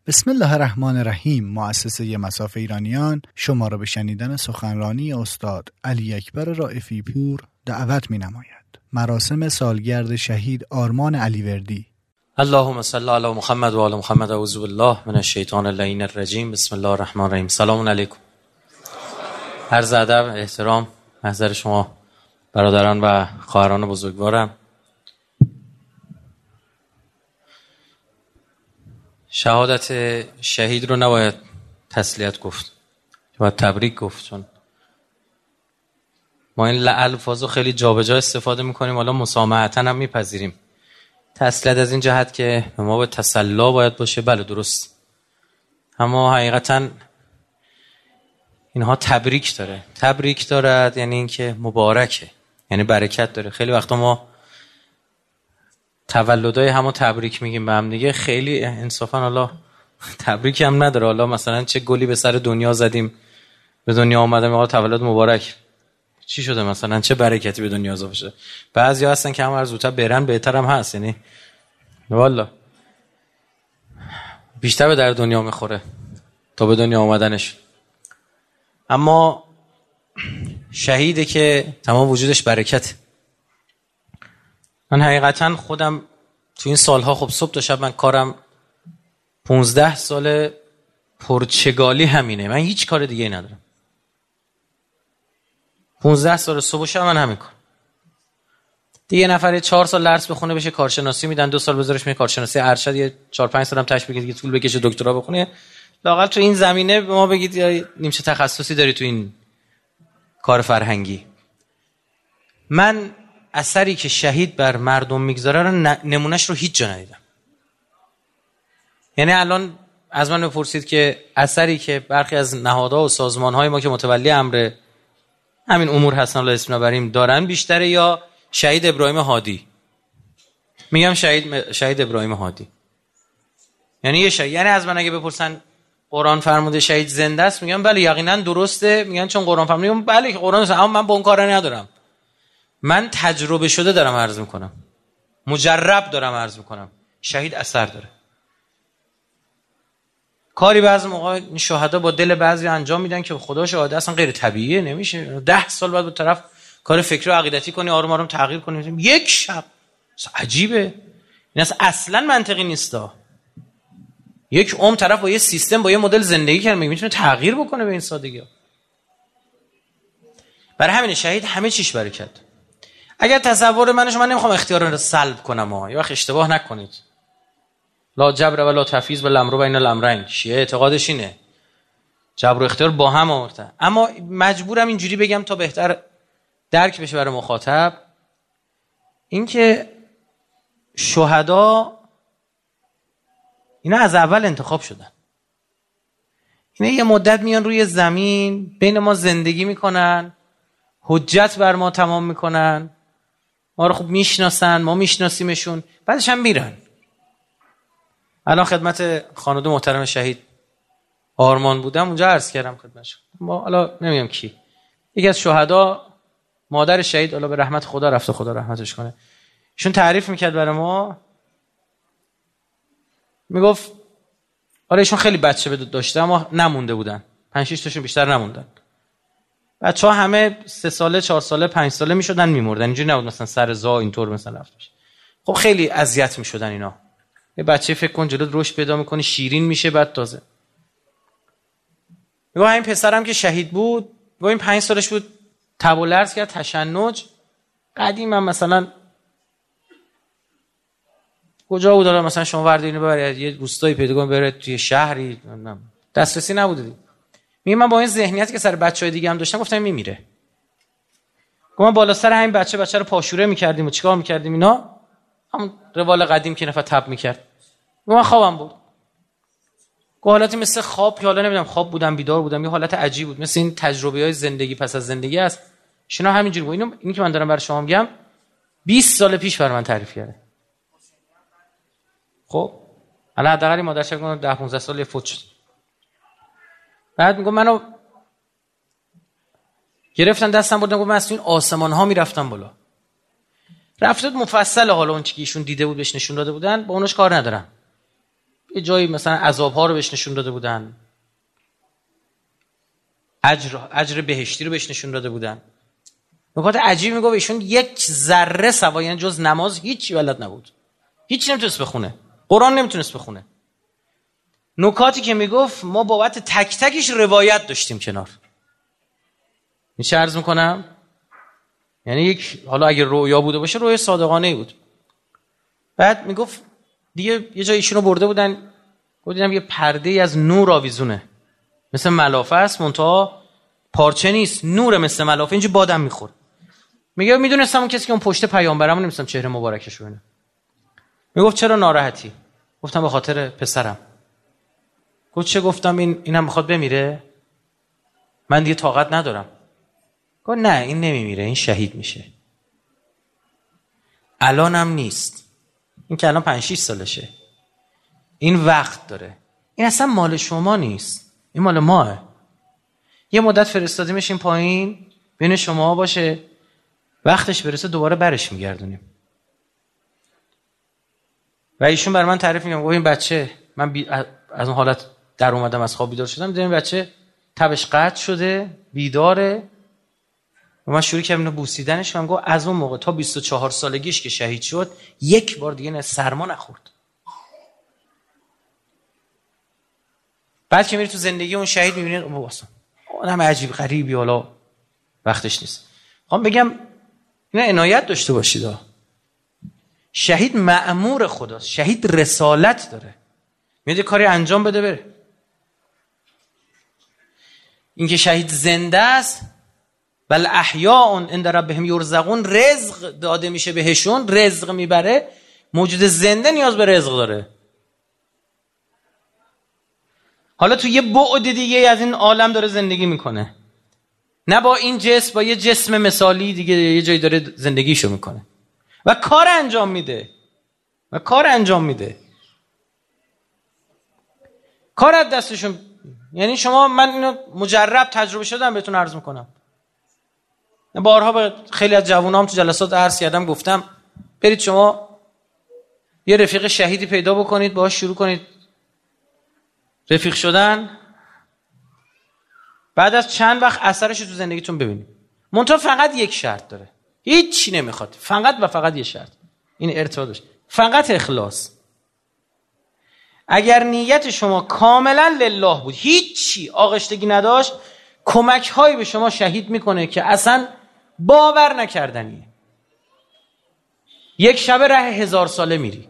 بسم الله الرحمن الرحیم. مؤسسه مصاف ایرانیان شما را به شنیدن سخنرانی استاد علی اکبر رائفی پور دعوت می‌نماید. مراسم سالگرد شهید آرمان علیوردی. اللهم صل علی محمد و آل محمد. اعوذ بالله من الشیطان اللعین الرجیم. بسم الله الرحمن الرحیم. سلام علیکم. عرض ادب، احترام محضر شما برادران و خواهران بزرگوارم. شهادت شهید رو نباید تسلیت گفت، باید تبریک گفت، چون ما این الفاظو خیلی جابجا استفاده میکنیم، حالا مسامحتاً هم میپذیریم. تسلیت از این جهت که ما به تسلا باید باشه، بله درست، اما حقیقتاً اینها تبریک داره. تبریک دارد یعنی این که مبارکه، یعنی برکت داره. خیلی وقتا ما تولدای همو تبریک میگیم به هم دیگه، خیلی انصافا حالا تبریک هم نداره. حالا مثلا چه گلی به سر دنیا زدیم، به دنیا آمدیم، حالا تولد مبارک، چی شده مثلا چه برکتی به دنیا اضافه شده؟ بعضیا هستن که هم هر زودتر برن بهتر هم هست، یعنی والا بیشتر به در دنیا میخوره تا به دنیا آمدنش. اما شهیده که تمام وجودش برکت. من حقیقتا خودم تو این سالها، خب صبح تا شب من کارم 15 سال پرچگالی همینه، من هیچ کار دیگه ندارم. 15 سال صبح و شب من همین کار. دیگه نفره 4 سال درس بخونه بشه کارشناسی میدن، 2 سال بذارش میشه کارشناسی ارشد، یه 4-5 سال هم تاش بگید دیگه طول بکشه دکترا بخونه. لااقل تو این زمینه به ما بگید یا نیمچه تخصصی داری تو این کار فرهنگی. من اثری که شهید بر مردم میگذاره رو نمونهش رو هیچ جا ندیدم. یعنی الان از من بپرسید که اثری که برخی از نهادها و سازمانهای ما که متولی امر همین امور هستن، الله اسم نبریم، دارن بیشتره یا شهید ابراهیم هادی؟ میگم شهید ابراهیم هادی. یعنی یه شهید، یعنی از من اگه بپرسن قرآن فرموده شهید زنده است، میگم بله یقینا درسته. میگن چون قرآن فرموده، میگم بله قرآن است، اما من با اون کارا ندارم. من تجربه شده دارم عرض میکنم، مجرب دارم عرض میکنم. شهید اثر داره. کاری بعضی موقع این شهدا با دل بعضی انجام میدن که خدا شاهد اصلا غیر طبیعیه، نمیشه 10 سال بعد به طرف کار فکری و عقیدتی کنی، آروم آروم تغییر کنی. یک شب عجیبه، این اصلا منطقی نیستا. یک عمر طرف با یه سیستم، با یه مدل زندگی کرده، میتونه تغییر بکنه به این سادگی. برای همین شهید همه چیش برکت. اگر تصور من نمیخوام اختیار رو سلب کنم، یه وقت اشتباه نکنید. لا جبر ولا تفیض بالامر بین الامرین. شیعه اعتقادش اینه جبر و اختیار با هم آورده. اما مجبورم اینجوری بگم تا بهتر درک بشه برای مخاطب، اینکه شهدا اینا از اول انتخاب شدن. اینا یه مدت میان روی زمین بین ما زندگی میکنن، حجت بر ما تمام میکنن، ما رو خوب میشناسن، ما میشناسیمشون، بعدش هم میرن. الان خدمت خانواده محترم شهید آرمان بودم، اونجا عرض کردم خدمتش. ما حالا نمیگم کی، یکی از شهدا، مادر شهید، الله به رحمت خدا رفته، خدا رحمتش کنه، ایشون تعریف میکرد برای ما، میگفت آره ایشون خیلی بچه داشته اما نمونده بودن، 5-6 تاشون بیشتر نموندن. بچه‌ها همه 3 ساله 4 ساله 5 ساله میشدن میمردن، اینجوری نبود مثلا سر زا اینطور مثلا رفت بشه. خب خیلی اذیت میشدن اینا. یه بچه فکر کن جلوت رشد پیدا میکنه، شیرین میشه، بعد تازه میگه این پسرم که شهید بود، میگه این 5 سالش بود، تب و لرز کرد، تشنج. قدیما مثلا کجا بود، مثلا شما ورد اینو ببرید یه روستایی پیدا کنید برید توی شهری، دسترسی نبوده. میگه من با این ذهنیتی که سر بچهای دیگه هم داشتم گفتم میمیره. ما بالا سر همین بچه رو پاشوره میکردیم و چیکار میکردیم اینا، همون روال قدیم که نفر تب میکرد. من خوابم بود، حالتی مثل خواب که حالا نمیدونم خواب بودم بیدار بودم، یه حالت عجیب بود، مثل این تجربه‌های زندگی پس از زندگی است. شنا همینجوری بود. اینی که من دارم برای شما میگم 20 سال پیش برای من تعریف کرده. خب الان حداقل مادر شب 10-15 سال فوت شد. بعد میگم منو گرفتن دستم بردن، گفت من از این آسمان ها میرفتم بالا. رفتت مفصل، حالا اون چیزی که ایشون دیده بود بهش نشون داده بودن با اونش کار ندارم. یه جایی مثلا عذاب‌ها رو بهش نشون داده بودن، اجر بهشتی رو بهش نشون داده بودن. نکات عجیبی میگه ایشون یک ذره سوای یعنی جز نماز هیچی بلد نبود، هیچ نمیتونست بخونه، قرآن نمیتونست بخونه. نکاتی که میگفت ما بابت تک تکش روایت داشتیم کنار. این چه عرض میکنم؟ یعنی یک حالا اگه رویا بوده باشه رویا صادقانه بود. بعد میگفت دیگه یه جای ایشونو برده بودن، دیدم یه پرده از نور آویزونه، مثل ملافه است منتها پارچه نیست، نور مثل ملافه، اینجا بادم میخورد. میگه میدونستم اون کسی که اون پشت پیامبرمو نمیستم چهره مبارکش رو ببینم. میگفت چرا ناراحتی؟ گفتم به خاطر پسرم. گفت چه؟ گفتم اینم میخواد بمیره، من دیگه طاقت ندارم. گفت نه این نمیمیره، این شهید میشه. الانم نیست، این که الان 5-6 سالشه، این وقت داره، این اصلا مال شما نیست، این مال ماه. یه مدت فرستادیمش این پایین بین شما باشه، وقتش برسه دوباره برش میگردونیم. و ایشون بر من تعریف میگم، گفت این بچه من از اون حالت در اومدم، از خواب بیدار شدم، دیدم این بچه تبش قطع شده، بیداره. و من شروع کردم بوسیدنش، من گفت از اون موقع تا 24 سالگیش که شهید شد یک بار دیگه سرما نخورد. بعد که میری تو زندگی اون شهید میبینید اصلا آدم عجیب غریبی، حالا وقتش نیست. خواهم بگم اینا عنایت داشته باشید. شهید مأمور خداست، شهید رسالت داره، میاد کاری انجام بده بره. اینکه شهید زنده است، بل احیاء عند ربهم یرزقون، رزق داده میشه بهشون، رزق میبره. موجود زنده نیاز به رزق داره. حالا تو یه بعد دیگه از این عالم داره زندگی میکنه، نه با این جسم، با یه جسم مثالی دیگه یه جایی داره زندگیشو میکنه و کار انجام میده. کار از دستشون. یعنی شما، من اینو مجرب تجربه شدم بهتون عرض میکنم. بارها به خیلی از جوانام تو جلسات عرض کردم، گفتم برید شما یه رفیق شهیدی پیدا بکنید، باهاش شروع کنید رفیق شدن، بعد از چند وقت اثرش رو تو زندگیتون ببینید. منتها فقط یک شرط داره، هیچ چی نمیخواد، فقط و فقط یه شرط، این ارتباطش فقط اخلاص. اگر نیت شما کاملا لله بود، هیچی آغشتگی نداشت، کمک هایی به شما شهید میکنه که اصلا باور نکردنیه. یک شب ره 1000 ساله میری.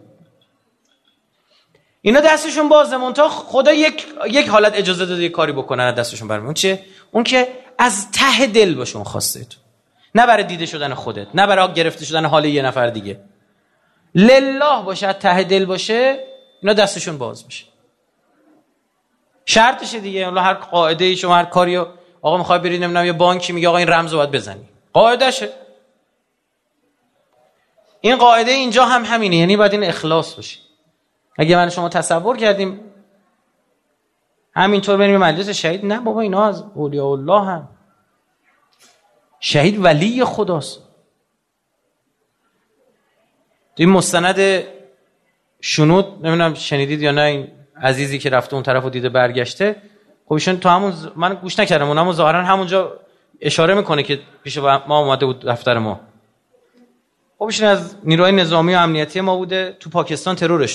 اینا دستشون بازه، منتها خدا یک حالت اجازه داده یک کاری بکنن دستشون برمیاد. اون چه؟ اون که از ته دل باشه اون خواسته تو، نه برای دیده شدن خودت، نه برای گرفته شدن حال یه نفر دیگه. لله باشه، از ته دل باشه، اینا دستشون باز میشه. شرطشه دیگه. حالا هر قاعده ای شما هر کاری، آقا میخوای بری نمیدونم یه بانکی، میگه آقا این رمزو باید بزنی، قاعدهشه. این قاعده اینجا هم همینه، یعنی باید این اخلاص باشه. اگه من شما تصور کردیم همینطور بریم مجلس شهید، نه بابا، اینا از اولیاء الله هم. شهید ولی خداست. این مستند شنود نمیدونم شنیدید یا نه، این عزیزی که رفته اون طرفو دیده برگشته، خب ایشون تو همون، من گوش نکردم، اونم ظاهرا همونجا اشاره میکنه که پیش ما اومده بود دفتر ما. خب ایشون از نیروهای نظامی و امنیتی ما بوده، تو پاکستان ترورش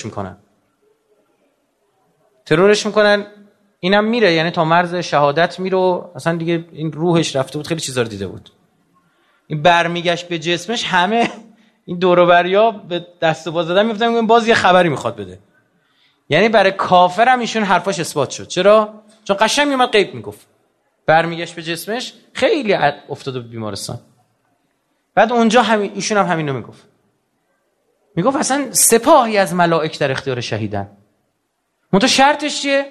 میکنن، اینم میره، یعنی تا مرز شهادت میره و اصلا دیگه این روحش رفته بود، خیلی چیزا رو دیده بود. این برمیگشت به جسمش، همه این دور و بریا به دست و پا زدن میفتن، میگن باز یه خبری میخواد بده. یعنی برای کافر هم ایشون حرفاش اثبات شد. چرا؟ چون قشنگ میومد غیب میگفت. برمیگشت به جسمش، خیلی افتاده به بیمارستان. بعد اونجا ایشون هم همینو میگفت اصلا سپاهی از ملائک در اختیار شهیدن. منتها شرطش چیه؟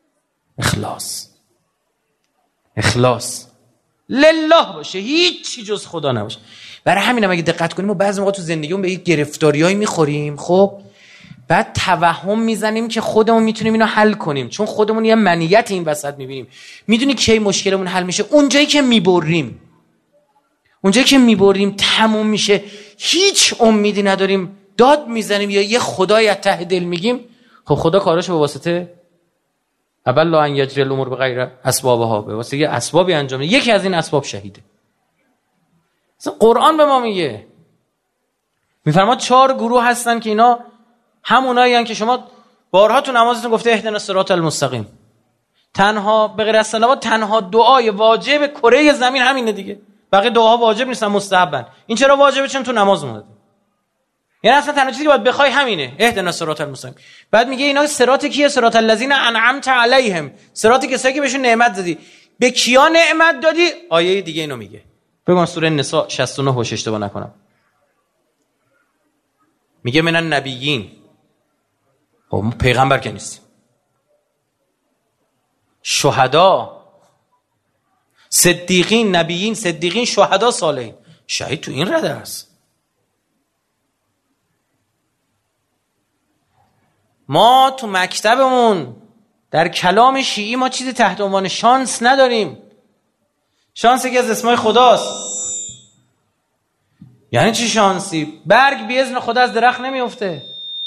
اخلاص لله باشه، هیچی جز خدا نباشه. برای همینم اگه دقت کنیم ما بعضی موقع تو زندگیمون به یک گرفتاریایی میخوریم، خب بعد توهم میزنیم که خودمون میتونیم اینو حل کنیم، چون خودمون یه منیت این وسط میبینیم. میدونی کی مشکلمون حل میشه؟ اونجایی که میبریم تموم میشه، هیچ امیدی نداریم، داد میزنیم یا یه خدای از ته دل میگیم، خب خدا کاراشو به واسطه اول لا ان یجری الامور بغیر اسبابها، به واسطه یه اسبابی انجام میده. یکی از این اسباب شهیده. مثلا قرآن به ما میفرماد 4 گروه هستن که اینا همونایین که شما بارها تو نمازتون گفته اهدنا الصراط المستقیم. تنها به غیر از صلوات تنها دعای واجب کره زمین همینه دیگه. بقیه دعاها واجب نیستن، مستحبن. این چرا واجبه؟ چون تو نماز اومده. یعنی اصلا تنها چیزی که باید بخوای همینه، اهدنا الصراط المستقیم. بعد میگه اینا صراط کیه؟ صراط الذین انعمت علیهم، صراط کسایی که بهشون نعمت دادی. به کیا نعمت دادی؟ آیه دیگه اینو میگه. بگم سوره نساء 69 هوش اشتباه نکنم. میگه من النبیین. خب پیغمبر که نیست. شهدا، صدیقین، نبیین، صدیقین، شهدا، صالحین. شهید تو این رده است. ما تو مکتبمون در کلام شیعی ما چیزی تحت عنوان شانس نداریم. شانس یکی از اسمای خداست. یعنی چی شانسی؟ برگ بی اذن خدا از درخت نمیفته.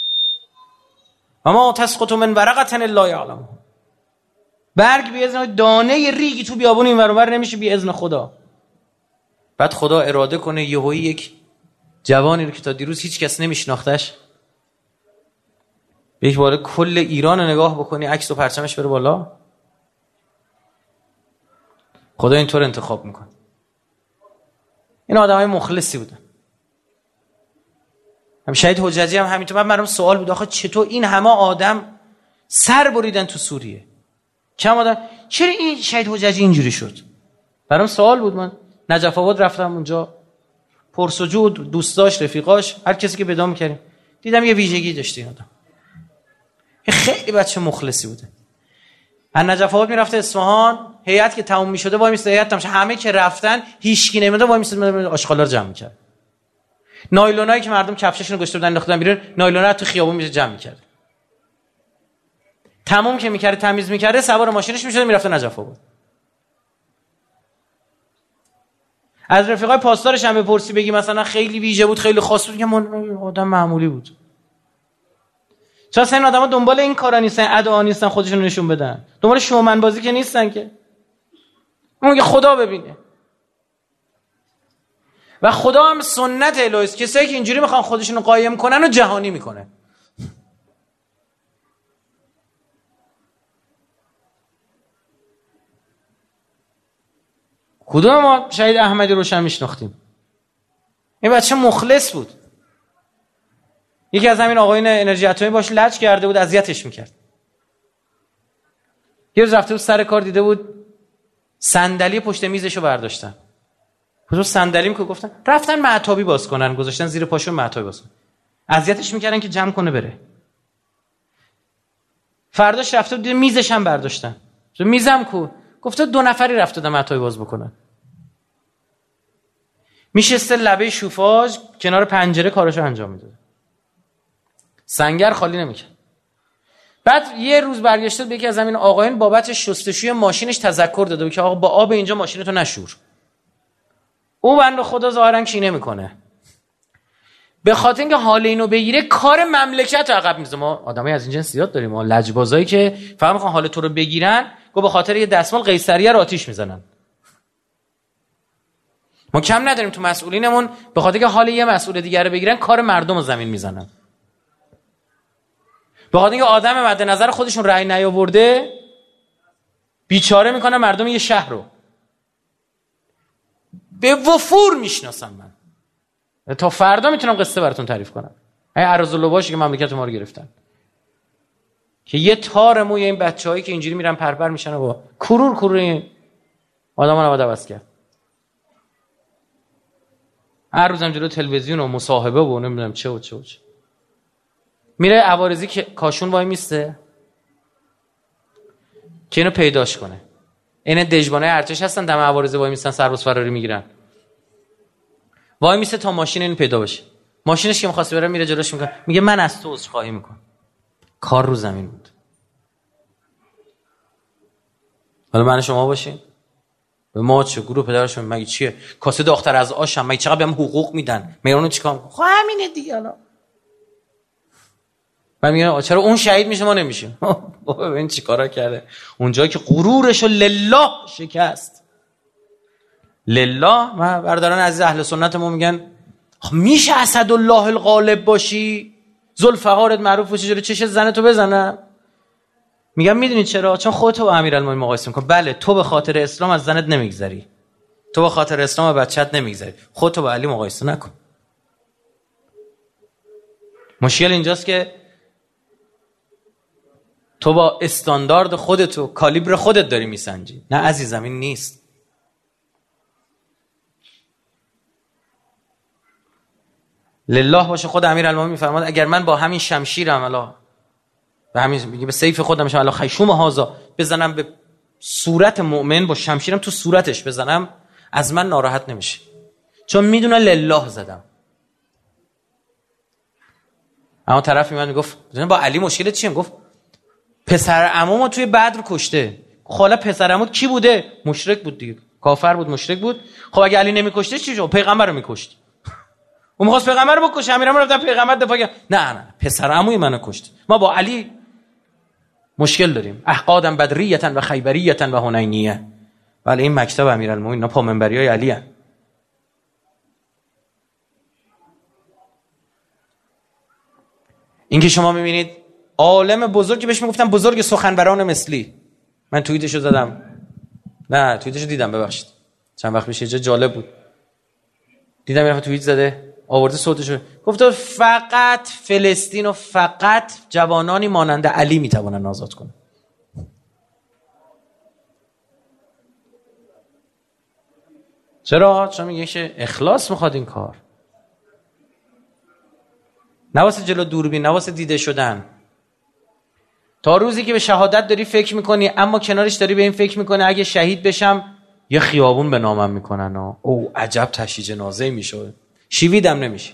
اما تسقط من ورقه الا یعلم. برگ بی اذن، دانه ریگی تو بیابون این ور اونور نمیشه بی اذن خدا. بعد خدا اراده کنه یهویی یک جوانی رو که تا دیروز هیچ کس نمیشناختش، به یک بار کل ایران رو نگاه بکنی عکس و پرچمش بره بالا. خدا اینطور انتخاب میکنه. این آدمای مخلصی بودن. هم شهید حجتی هم همینطور. بعد برام سوال بود آخه چطور این همه آدم سر بریدن تو سوریه، کم آدم، چرا این شهید حجتی اینجوری شد؟ برام سوال بود. من نجف آباد رفتم اونجا، پرسجود، دوستاش، رفیقاش، هر کسی که پیدا می‌کردیم، دیدم یه ویژگی داشته این آدم. خیلی بچه مخلصی بوده. از نجف آباد میرفته اصفهان، هیئت که تموم میشده وای میسته، هیئت تمام همه که رفتن هیچکی نمیاد، وای میسته آشغالا رو جمع می‌کرد. نایلونایی که مردم کفششون رو گشته بودن انداختن بیرون، نایلونا تو خیابون میشه جمع می‌کرد. تموم که می‌کرد، تمیز می‌کرد، سوار ماشینش می‌شد میرفت نجف آباد. از رفیقای پاسدارش هم بپرسی بگی مثلا خیلی ویژه بود، خیلی خاص بود، که آدم معمولی بود. چرا این آدم‌ها دنبال این کارا نیستن، ادعا نیستن خودشون نشون بدن، دنبال شومن بازی که نیستن که. اون که خدا ببینه. و خدا هم سنت الهی است، کسایی که اینجوری میخوان خودشون رو قایم کنن و جهانی میکنه. کدوم ما شهید احمدی روشن میشناختیم؟ این بچه مخلص بود. یکی از همین آقایون انرژی اتمی باش لج کرده بود، اذیتش میکرد. یه روز رفته بود سر کار، دیده بود صندلی پشت میزشو برداشتن. خودش صندلیم که گفتن رفتن معتابی باز کنن، گذاشتن زیر پاشون معتابی باز کنن. اذیتش میکردن که جمع کنه بره. فرداش رفته بود میزش هم برداشتن. میزم کو؟ گفته 2 نفری رفته دادن معتابی باز بکنن. میشسته لبه شوفاژ کنار پنجره کارشو انجام میداد. سنگر خالی نمیکرد. بعد یه روز برگشته به یکی از همین آقایون بابت شستشوی ماشینش تذکر داده بود که آقا با آب اینجا ماشینتو نشور. او بنده خدا ظاهرا کی نمیکنه. به خاطر اینکه حال اینو بگیره کار مملکت رو عقب میزنه. ما آدمای از این جنس زیاد داریم، ما لجبازایی که فقط میخوان حال تو رو بگیرن، گو به خاطر یه دستمال قیصریه رو آتیش میزنن. ما کم نداریم تو مسئولینمون به خاطر اینکه حال یه مسئول دیگه رو بگیرن کار مردم رو زمین میزنن. به خاطر اینکه آدم مد نظر خودشون رأی نیاورده بیچاره میکنن مردم یه شهر رو. به وفور میشناسم من، تا فردا میتونم قصه براتون تعریف کنم. این ارزالوباشی که مملکت ما رو گرفتن، که یه تار موی این بچه‌هایی که اینجوری میرن پرپر میشن و با کرور این آدما رو عوض کرد. هر روزم جلو تلویزیون و مصاحبه و نمیدونم چه و چه و چه. میره عوارضی که کاشون وای میسته که اینو پیداش کنه. این دژبانای ارتش هستن، دم عوارض وای میستن، سرباز فراری میگیرن. وای میسته تا ماشین این پیدا بشه. ماشینش که می‌خواسته بره میره جلوش میکنه، میگه من از تو عذرخواهی میکنم. کار رو زمین بود. حالا من شما باشین به ما چه گروه پدرشون مگه چیه؟ کاسه داختر از آشم مگه چقدر بهم حقوق میدن؟ میرونو چیکار؟ خب همینه دیگه. حالا من میگم چرا اون شهید میشه ما نمیشیم؟ بابا ببین چیکارا کرده. اونجا که غرورشو لله شکست. لله. ما برادران عزیز اهل سنت ما میگن میشه اسدالله الغالب باشی؟ ذوالفقارت معروف باشه جلوی چش زنتو بزنم؟ میگم میدونید چرا؟ چون خودت با امیرالمومنین مقایسه میکنی. بله تو به خاطر اسلام از زنت نمیگذری، تو به خاطر اسلام بچت نمیگذری، خودت با علی مقایسه نکن. مشکل اینجاست که تو با استاندارد خودت و کالیبر خودت داری میسنجی. نه عزیزم این نیست. لله باشه. خود امیرالمومنین میفرماد اگر من با همین شمشیرم الا به همین میگه به سیف خودم میشم الا خیشوم هازا بزنم به صورت مؤمن، با شمشیرم تو صورتش بزنم، از من ناراحت نمیشه، چون میدونه لله زدم. اما طرفی من میگفت با علی مشکلت چیه؟ گفت پسر عمومو توی بدر کشته. خاله پسر عموت کی بوده؟ مشرک بود دیگه، کافر بود، مشرک بود. خب اگه علی نمیکشته چی شد؟ پیغمبر رو میکشت. اون می‌خواست پیغمبر رو بکشه، امیرم رفت پیغمبر دفاع کرد. نه پسر عموی منو کشت. ما با علی مشکل داریم. احقادن بدریتن و خیبریتن و حنینیه. ولی این مکتب امیرالمومنین پا منبریای علی ان. این که شما می‌بینید عالم بزرگی بهش میگفتن بزرگ سخنوران مثلی. من توییتشو زدم. نه توییتشو دیدم ببخشید. چند وقت پیش یه جا جالب بود. دیدم یه توییت زده، آورده صوتشو، گفت فقط فلسطین و فقط جوانانی مانند علی میتوانن آزاد کنن. چرا؟ چون میگه که اخلاص میخواد این کار. نه واسه جلو دوربین، نه واسه دیده شدن. تا روزی که به شهادت داری فکر میکنی، اما کنارش داری به این فکر میکنی اگه شهید بشم یه خیابون به نامم میکنن. او عجب تشییع جنازه میشه، شیویدم نمیشه.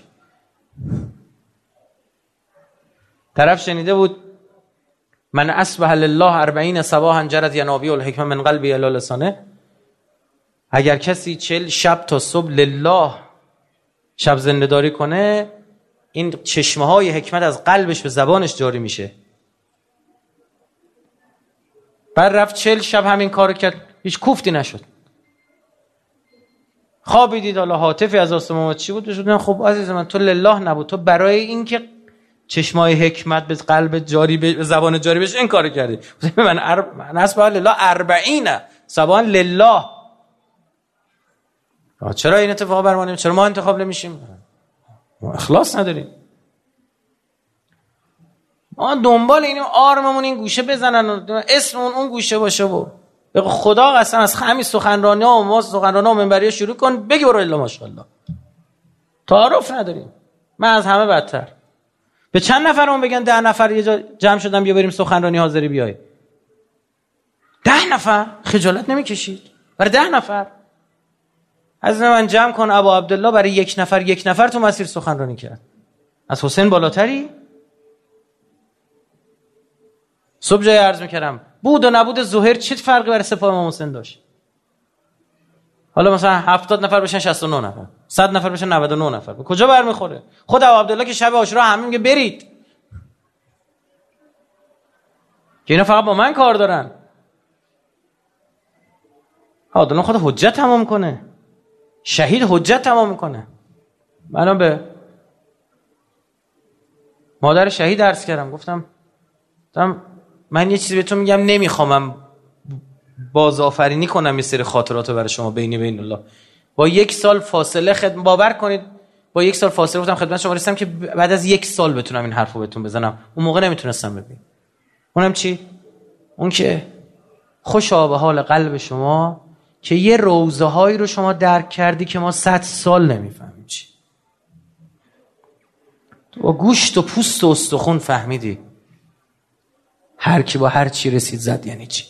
طرف شنیده بود من اصبح لله 40 صباحا جرت ینابیع الحکمه من قلبی الی لسانه. اگر کسی 40 شب تا صبح لله شب زنده‌داری کنه، این چشمه های حکمت از قلبش به زبانش جاری میشه. بعد رفت 40 شب همین کارو کرد، هیچ کوفتی نشد. خوابی دید، حالا هاتفی از آسمان چی بود بشد. خب عزیز من تو لله نبود، تو برای این که چشمای حکمت به قلب جاری به زبان جاری بشه این کارو کردی. من اصبح لله 40 صباحا لله. چرا این اتفاق بر ما نمیشه؟ چرا ما انتخاب نمیشیم؟ ما اخلاص نداریم. ما دنبال اینیم آرممون این گوشه بزنن و اسممون اون گوشه باشه و به خدا قسم از همین سخنرانی‌ها و ما سخنرانی‌ها و منبری‌ها شروع کن بگی برو الا ماشاءالله. تعارف نداریم. من از همه بدتر. به چند نفرمون بگن 10 نفر یه جا جمع شدن بیا بریم سخنرانی حاضری بیای. 10 نفر خجالت نمیکشید؟ برای 10 نفر از من جمع کن. ابا عبدالله برای یک نفر تو مسیر سخنرانی کرد. از حسین بالاتری؟ صبح جای عرض میکردم بود و نبود ظهر چه فرقی برای سپاه امام حسین داشت؟ حالا مثلا 70 نفر بشن 69 نفر، 100 نفر بشن 99 نفر، به کجا برمیخوره؟ خود ابو عبدالله که شب عاشورا همه میگه برید، که اینا فقط با من کار دارن. آدم خود حجت تمام کنه، شهید حجت تمام میکنه. منم به مادر شهید عرض کردم، گفتم من یه چیزی به تو میگم، نمیخوامم بازآفرینی کنم یه سری خاطراتو برای شما بین الله. با 1 سال فاصله باور کنید با 1 سال فاصله گفتم خدمت شما رسیدم که بعد از 1 سال بتونم این حرفو بهتون بزنم. اون موقع نمیتونستم ببین. اونم چی؟ اون که خوشا به حال قلب شما که یه روزهایی رو شما درک کردی که ما 100 سال نمیفهمیم چی. تو با گوشت و پوست و استخون فهمیدی هر کی با هر چی رسید زد یعنی چی.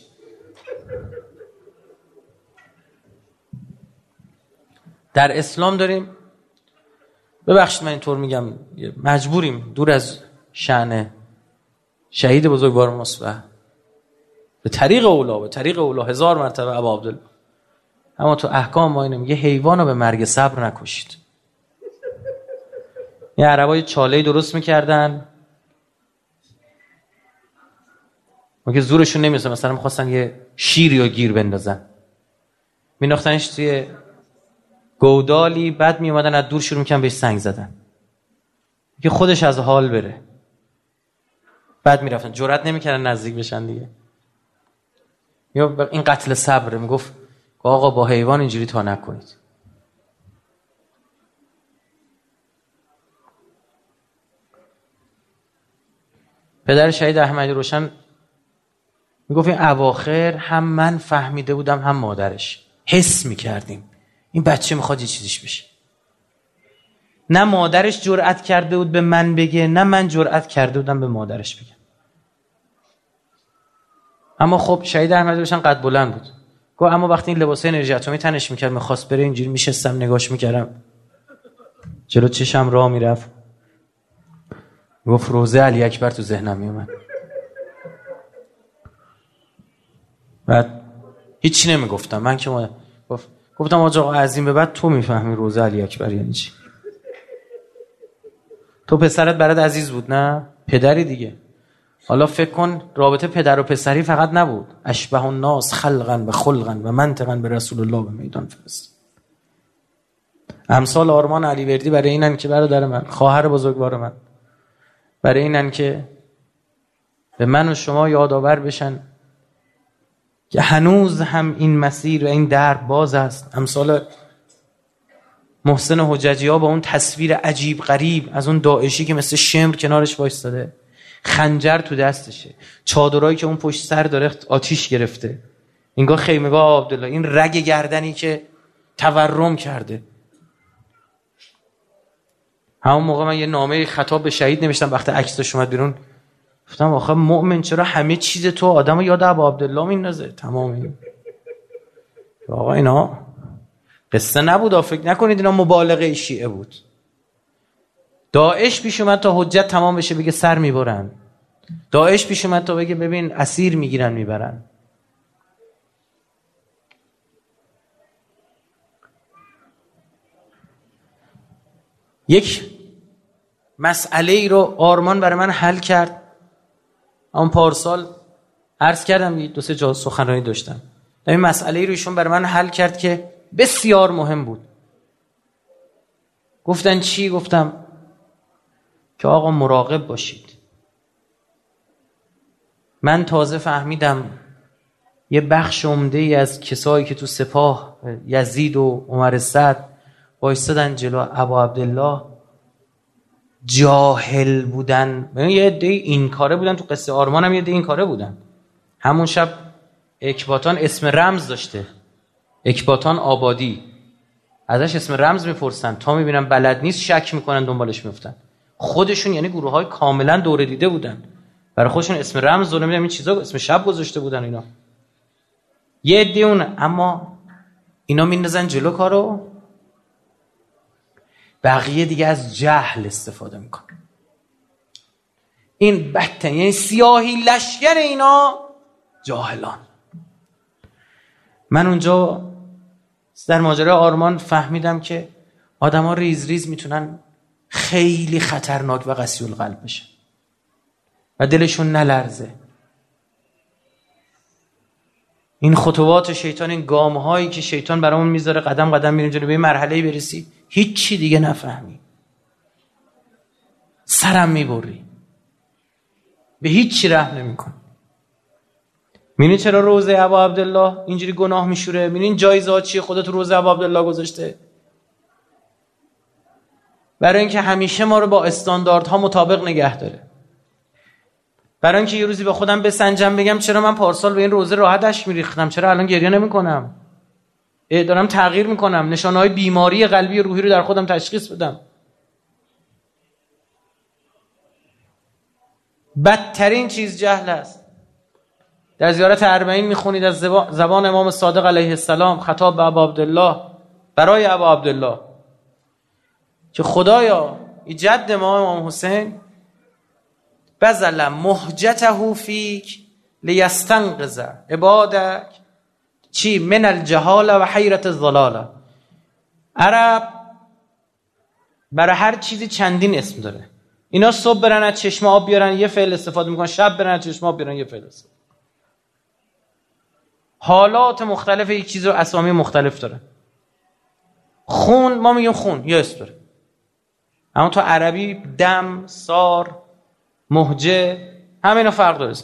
در اسلام داریم، ببخشید من اینطور میگم، مجبوریم دور از شأن شهید بزرگوار مصبح به طریق اولا 1000 مرتبه ابا عبدالله، اما تو احکام ما اینه میگه حیوانو به مرگ صبر نکشید. یه عربای چاله‌ای درست میکردن، ما که زورشون نمیرسه، مثلا می‌خواستن یه شیری رو گیر بندازن، می‌ناختنش توی گودالی، بعد میومدن از دور شروع می‌کردن بهش سنگ زدن که خودش از حال بره، بعد میرفتن، جرئت نمی‌کردن نزدیک بشن دیگه. یا این قتل صبر، میگفت آقا با حیوان اینجوری تا نکنید. پدر شهید احمدی روشن میگفت این اواخر هم من فهمیده بودم هم مادرش، حس میکردیم این بچه میخواد یه چیزیش بشه. نه مادرش جرأت کرده بود به من بگه، نه من جرأت کرده بودم به مادرش بگم. اما خب شهید احمدی روشن قد بلند بود. گفت اما وقتی این لباسای انرژی اتمی تنش میکرد، میخواست بره، اینجوری میشستم نگاش میکردم، جلو چشم راه میرفت، گفت روزه علی اکبر تو ذهنم میومد. بعد هیچی نمیگفتم من که گفتم آقا از این به بعد تو میفهمی روزه علی اکبر یعنی چی. تو پسرت برات عزیز بود نه؟ پدری دیگه. حالا فکر کن رابطه پدر و پسری فقط نبود، اشبه الناس خلقا و خلقا و منطقا به رسول الله به میدان فرست. امثال آرمان علیوردی برای اینن که برادر من، خواهر بزرگوار من، برای اینن که به من و شما یادآور بشن که هنوز هم این مسیر و این در باز است. امثال محسن حججی ها با اون تصویر عجیب غریب از اون داعشی که مثل شمر کنارش وایستاده، خنجر تو دستشه، چادرایی که اون پشت سر داره آتیش گرفته، اینگاه خیمگاه عبدالله، این رگ گردنی که تورم کرده. همون موقع من یه نامه خطاب به شهید نوشتم وقتی عکسش اومد بیرون، گفتم آخه مؤمن چرا همه چیز تو آدمو یاد ابا عبدالله میندازه؟ تمام این آقا اینا قصه نبود، فکر نکنید اینا مبالغه شیعه بود. داعش پیش اومد تا حجت تمام بشه بگه سر میبرن، داعش پیش اومد تا بگه ببین اسیر میگیرن میبرن. یک مسئله ای رو آرمان برای من حل کرد. اون پارسال عرض کردم دو سه جا سخنرانی داشتم، این مسئله ای رو ایشون برای من حل کرد که بسیار مهم بود. گفتن چی؟ گفتم که آقا مراقب باشید. من تازه فهمیدم یه بخش عمده ای از کسایی که تو سپاه یزید و عمر سعد وایستادن جلو ابا عبدالله جاهل بودن. یه عده این کاره بودن، تو قصه آرمان هم یه عده این کاره بودن. همون شب اکباتان اسم رمز داشته، اکباتان آبادی، ازش اسم رمز میپرسن، تا میبینن بلد نیست شک میکنن دنبالش میفتن. خودشون یعنی گروه های کاملا دوره دیده بودن، برای خودشون اسم رمز و نمیدونم این چیزا اسم شب گذاشته بودن اینا. یه عده اون، اما اینا میندازن جلو کارو، بقیه دیگه از جهل استفاده میکنن. این بدترین، یعنی سیاهی لشکر اینا جاهلان. من اونجا در ماجرای آرمان فهمیدم که آدم ها ریز ریز میتونن خیلی خطرناک و قسی القلب بشن و دلشون نلرزه. این خطوات شیطان، این گام هایی که شیطان برامون میذاره، قدم قدم میریم جلو، به این مرحله‌ای برسی هیچی دیگه نفهمی، سرم میبری، به هیچی رحم نمی‌کنی. می‌بینی چرا روزه ابا عبدالله اینجوری گناه میشوره؟ می‌بینی این جایزه چیه خودت روزه ابا عبدالله گذاشته؟ برای اینکه همیشه ما رو با استانداردها مطابق نگه داره. برای اینکه یه روزی به خودم بسنجم بگم چرا من پارسال به این روزه راحتش میریختم، چرا الان گریه نمی‌کنم؟ دارم تغییر می‌کنم، نشانه‌های بیماری قلبی و روحی رو در خودم تشخیص بدم. بدترین چیز جهل است. در زیارت اربعین میخونید از زبان امام صادق علیه السلام خطاب به ابا عبدالله، برای ابا عبدالله، که خدایا این جد ما امام حسین بذل مهجته فیک لیستنقذ عبادک چی من الجهاله و حیرت الضلاله. عرب برای هر چیزی چندین اسم داره. اینا صبح برن از چشم آب بیارن یه فعل استفاده میکنن، شب برن از چشم آب بیارن یه فعل استفاده. حالات مختلف یک چیز رو اسامی مختلف داره. خون ما میگیم خون یه اسم داره، اما تو عربی دم، سار، مهجه همینا فرق داره.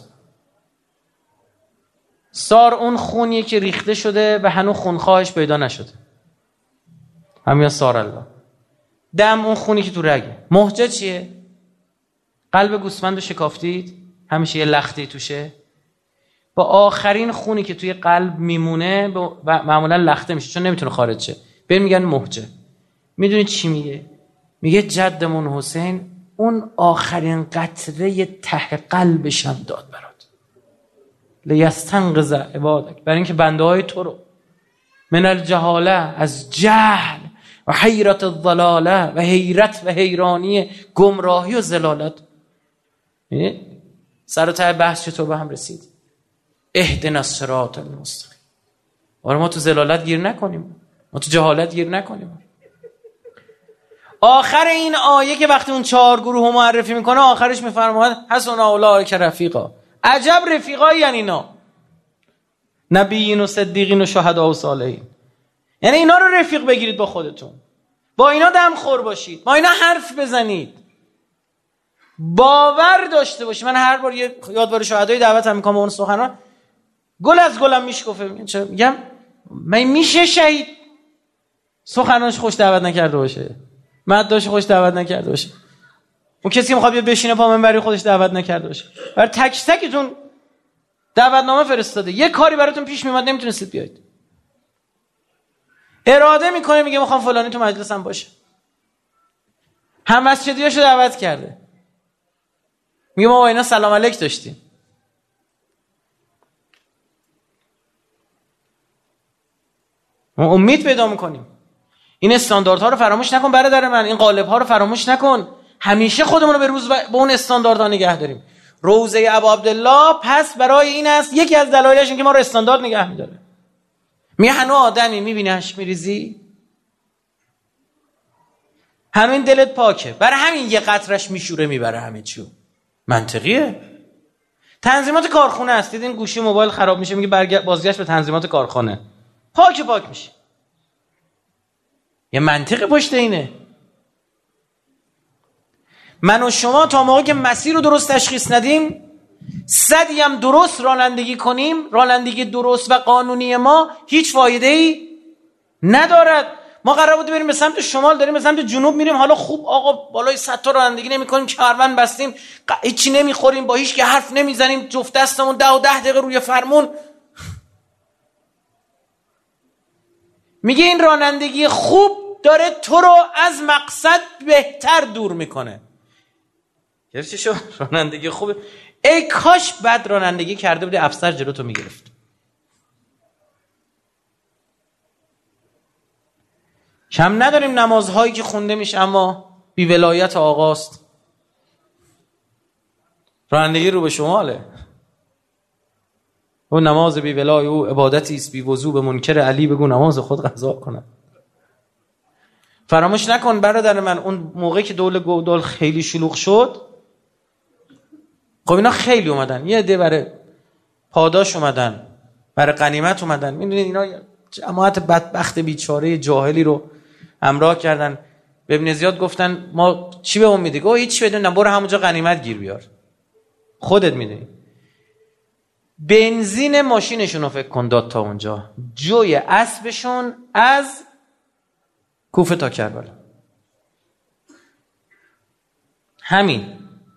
سار اون خونیه که ریخته شده و هنوز خونخواهش پیدا نشده، همین سار الله. دم اون خونی که تو رگه. مهجه چیه؟ قلب گوسفند رو شکافتید، همیشه یه لختی توشه، با آخرین خونی که توی قلب میمونه و معمولا لخته میشه چون نمیتونه خارج شه، بهم میگن مهجه. میدونید چی میگه؟ میگه جدمون حسین اون آخرین قطره ته قلبش هم داد برات، لیستنقذ عبادک، برای اینکه بنده های تو رو من الجهاله، از جهل و حیرت الضلاله و حیرت و حیرانی گمراهی و زلالت. سر و ته بحث چطور به هم رسید؟ اهدنا الصراط المستقیم. آره ما تو زلالت گیر نکنیم، ما تو جهالت گیر نکنیم. آخر این آیه که وقتی اون 4 گروه رو معرفی میکنه آخرش میفرماید حسن اولئک رفیقا. عجب رفیقایی یعنی اینا، نبیین و صدیقین و شهدا و صالحین. یعنی اینا رو رفیق بگیرید با خودتون، با اینا دم خور باشید، با اینا حرف بزنید، باور داشته باشید. من هر بار یه یادوار شهدای دعوت هم میکنم، اون سخنران گل از گلم میشکفه. میگم من میشه شهید سخنرانش خوش دعوت نکرده باشه، مدداش خوش دعوت نکرده باشه، اون کسی که میخواد بیاد بشینه پا منبری خودش دعوت نکرده باشه، برای تک تکتون دعوتنامه فرستاده، یه کاری براتون پیش میومد نمیتونستید بیاید، اراده میکنه میگه میخوام فلانی تو مجلسم باشه. هم مسجدیاشو دعوت کرده، میگه ما با اینا سلام علیک داشتیم. ما امید پیدا میکنیم. این استانداردها رو فراموش نکن برادر من، این قالب‌ها رو فراموش نکن. همیشه خودمون رو به روز به اون استانداردها نگه داریم. روزه ابا عبدالله پس برای این است، یکی از دلایلش این که ما رو استاندارد نگه می‌داره. میگه هنوز آدمی می‌بینی اشک می‌ریزی؟ هنوز این دلت پاکه، برای همین یه قطرش میشوره میبره همه چیو. منطقیه. تنظیمات کارخونه است، دیدین گوشی موبایل خراب میشه میگه بازگشت به تنظیمات کارخانه، پاک میشه. یه منطقی پشت اینه. من و شما تا موقعی که مسیر رو درست تشخیص ندیم، صدی هم درست رانندگی کنیم، رانندگی درست و قانونی ما هیچ فایده‌ای ندارد. ما قرار بود بریم به سمت شمال، داریم به سمت جنوب میریم. حالا خوب آقا بالای 100 تا رانندگی نمی‌کنیم، کاروان بستیم، هیچی نمیخوریم، با هیچ که حرف نمیزنیم، جفت دستمون 10 دقیقه روی فرمون. میگه این رانندگی خوب داره تو رو از مقصد بهتر دور میکنه. چی شو؟ رانندگی خوبه. ای کاش بد رانندگی کرده بودی، افسر جلو تو میگرفت. کم نداریم نمازهایی که خونده میشه اما بی ولایت آقاست. رانندگی رو به شماله. او نماز بی ولای او عبادتی است بی وضو، به منکر علی بگو نماز خود قضا کنه. فراموش نکن برادر من، اون موقعی که دول خیلی شلوغ شد، خب اینا خیلی اومدن، یه عده برای پاداش اومدن، برای غنیمت اومدن. میدونید اینا جماعت بدبخت بیچاره جاهلی رو همراه کردن. به ابن زیاد گفتن ما چی به اون میدی؟ گفت هیچ بدون، برو همونجا غنیمت گیر بیار، خودت میدونی. بنزین ماشینشون رو فکر کن داد تا اونجا، جوی اسبشون از کوفه تا کربلا، همین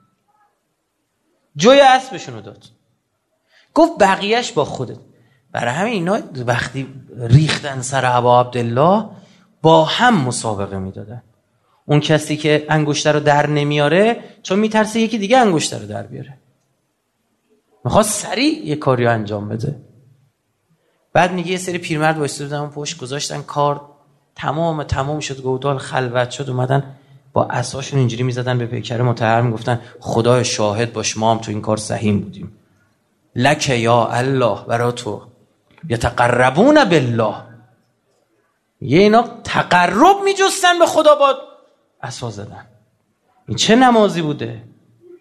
جوی اسبشون رو داد. گفت بقیهش با خودت. برای همین اینا وقتی ریختن سر ابا عبدالله با هم مسابقه میدادن. اون کسی که انگشتر رو در نمیاره چون میترسه یکی دیگه انگشتر رو در بیاره، میخواد سریع یه کاری رو انجام بده. بعد میگه یه سری پیرمرد وایساده بودن پشت، گذاشتن کار تمام شد، گودال خلوت شد، اومدن با عصاشون اینجوری میزدن به پیکر مطهر، میگفتن خدای شاهد باش ما هم تو این کار سهیم بودیم، لک یا الله، برای تو یتقربون بالله. یه اینا تقرب میجستن به خدا با عصا زدن. این چه نمازی بوده؟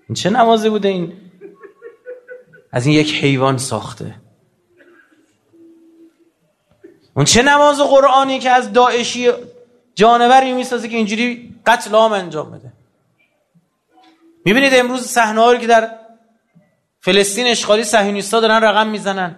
این از این یک حیوان ساخته. اون چه نماز قرآنی که از داعشی جانوری میسازه که اینجوری قتل عام انجام بده. میبینید امروز صحنه‌هایی که در فلسطین اشغالی صهیونیست‌ها دارن رقم میزنن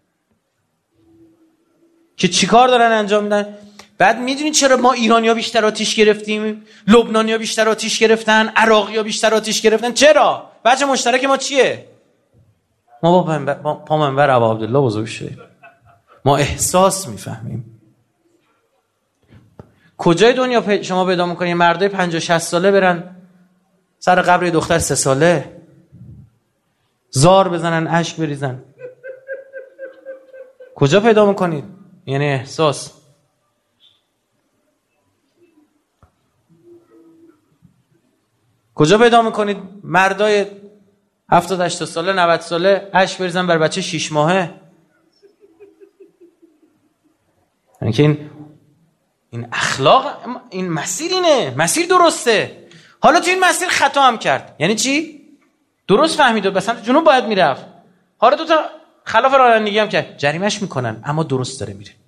که چیکار دارن انجام میدن. بعد میدونید چرا ما ایرانی‌ها بیشتر آتیش گرفتیم، لبنانی‌ها بیشتر آتیش گرفتن، عراقی‌ها بیشتر آتیش گرفتن؟ چرا؟ بچه مشترک ما چیه؟ ما با پیامبر ابا عبدالله بزرگ شدیم. ما احساس میفهمیم. کجای دنیا شما پیدا میکنید مردای 50-60 ساله برن سر قبر دختر 3 ساله زار بزنن، اشک بریزن؟ کجا پیدا میکنید؟ یعنی احساس. کجا پیدا میکنید مردای 70-80 ساله 90 ساله اشک بریزن بر بچه 6 ماهه؟ یعنی که این اخلاق، این مسیر، اینه مسیر درسته. حالا تو این مسیر خطا هم کرد. یعنی چی؟ درست فهمید و به سمت جنوب باید میرفت، حالا تو تا خلاف رانندگی هم کرد، جریمه‌اش میکنن، اما درست داره میره.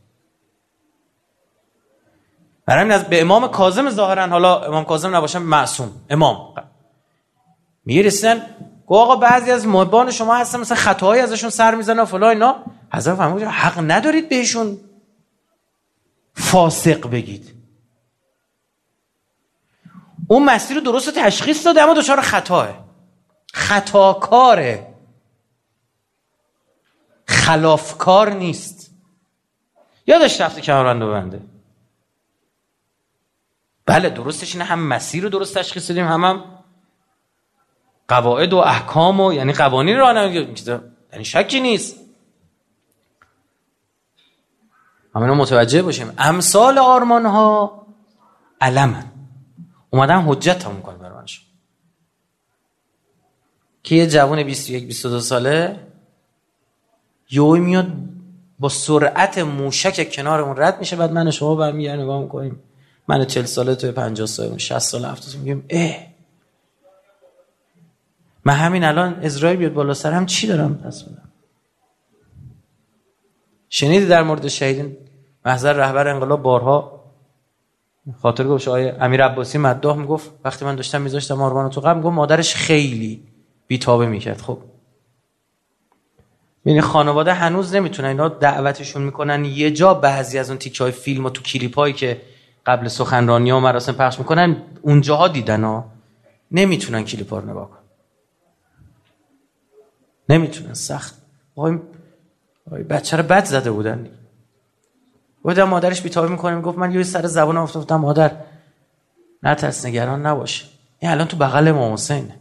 برای همین از به امام کاظم ظاهرا، حالا امام کاظم نباشم معصوم امام، میرسن گفت آقا بعضی از محبان شما هستن مثلا خطاهایی ازشون سر میزنه و فلان اینا، حضرت فرمود حق ندارید بهشون فاسق بگید. اون مسیر رو درست تشخیص داده اما دچار خطاه، خطاکاره، خلافکار نیست. یادش رفته کمربند ببنده. بله درستش اینه، هم مسیر رو درست تشخیص دادیم، هم قواعد و احکام و یعنی قوانین راهنمایی، یعنی شکی نیست. همینو متوجه باشیم. امثال آرمان ها علمن، اومدن حجت هم میکنه برای منشون که یه جوان 21-22 ساله یوی میاد با سرعت موشک کنارمون رد میشه، بعد من و شما برمیگردیم نگاه میکنیم، من 40 ساله توی 50 ساله 60 ساله 70 ساله، میگیم من همین الان اسرائیل بیاد بالا سرم چی دارم پس بدم. شنیدی در مورد شهیدین محضر رهبر انقلاب بارها خاطر گفت آقای امیر عباسی مداح میگفت وقتی من داشتم میذاشتم آرمانو تو قبر، میگفت مادرش خیلی بیتابه میکرد. خب یعنی خانواده هنوز نمیتونن، اینا دعوتشون میکنن یه جا، بعضی از اون تیکه‌های فیلم و تو کلیپایی که قبل سخنرانی و مراسم پخش میکنن اونجاها دیدن ها، نمیتونن کلیپا رو نگاه کنن، نمیتونن، سخت. آقای بچه رو بد زده بودن. بودم مادرش بیتابه میکنه، میگفت من یه سر زبانم افتادم مادر نترس نگران نباشه، این الان تو بغل امام حسینه.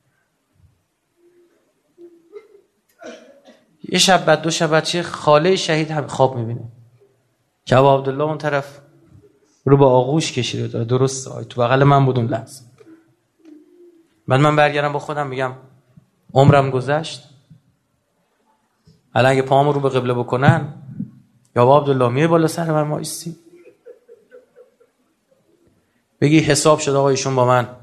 یه شب بعد 2 شب بعد چه خاله شهید هم خواب میبینه که ابا عبدالله اون طرف رو با آغوش کشیده داره، درست تو بغل من بود اون لحظه. بعد من برگردم با خودم میگم عمرم گذشت، الان اگه پاهامو رو به قبله بکنن یا ابا عبدالله میای بالا سر من ما ایستی بگی حساب شد آقا ایشون با من،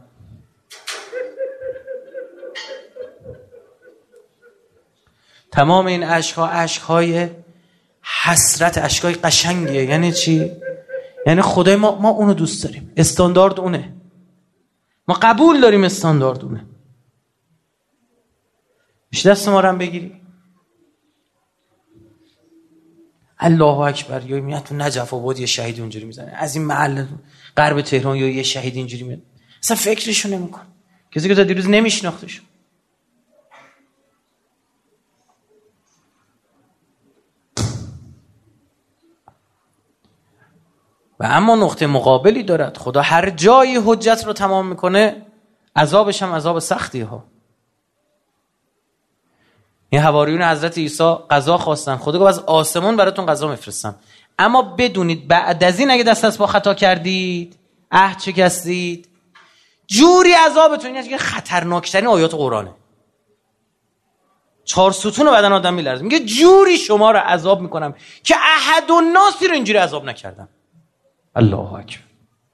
تمام این عشق‌ها عشق‌های حسرت، عشق‌های قشنگیه. یعنی چی؟ یعنی خدای ما اونو دوست داریم، استاندارد اونه، ما قبول داریم استاندارد اونه. میشه دست ما رو هم بگیری؟ الله اکبر. یا میاد تو نجف آباد یه شهید اونجوری میزنه، از این محل غرب تهران یا یه شهید اینجوری میاد، اصلا فکرشو نمی‌کنه، کسی که تا دیروز نمیشناختش. و اما نقطه مقابلی دارد، خدا هر جایی حجت رو تمام میکنه عذابش هم عذاب سختی ها. این حواریون حضرت عیسی غذا خواستن، خدا گفت از آسمان براتون غذا میفرستم، اما بدونید بعد از این اگه دست از پا خطا کردید، عهد شکستید، جوری عذابتون، این خطرناکترین آیات قرآنه، 4 ستون بدن آدم میلرزه، میگه جوری شما رو عذاب میکنم که احد و ناسی رو اینجوری عذاب نکردم. الله اکبر.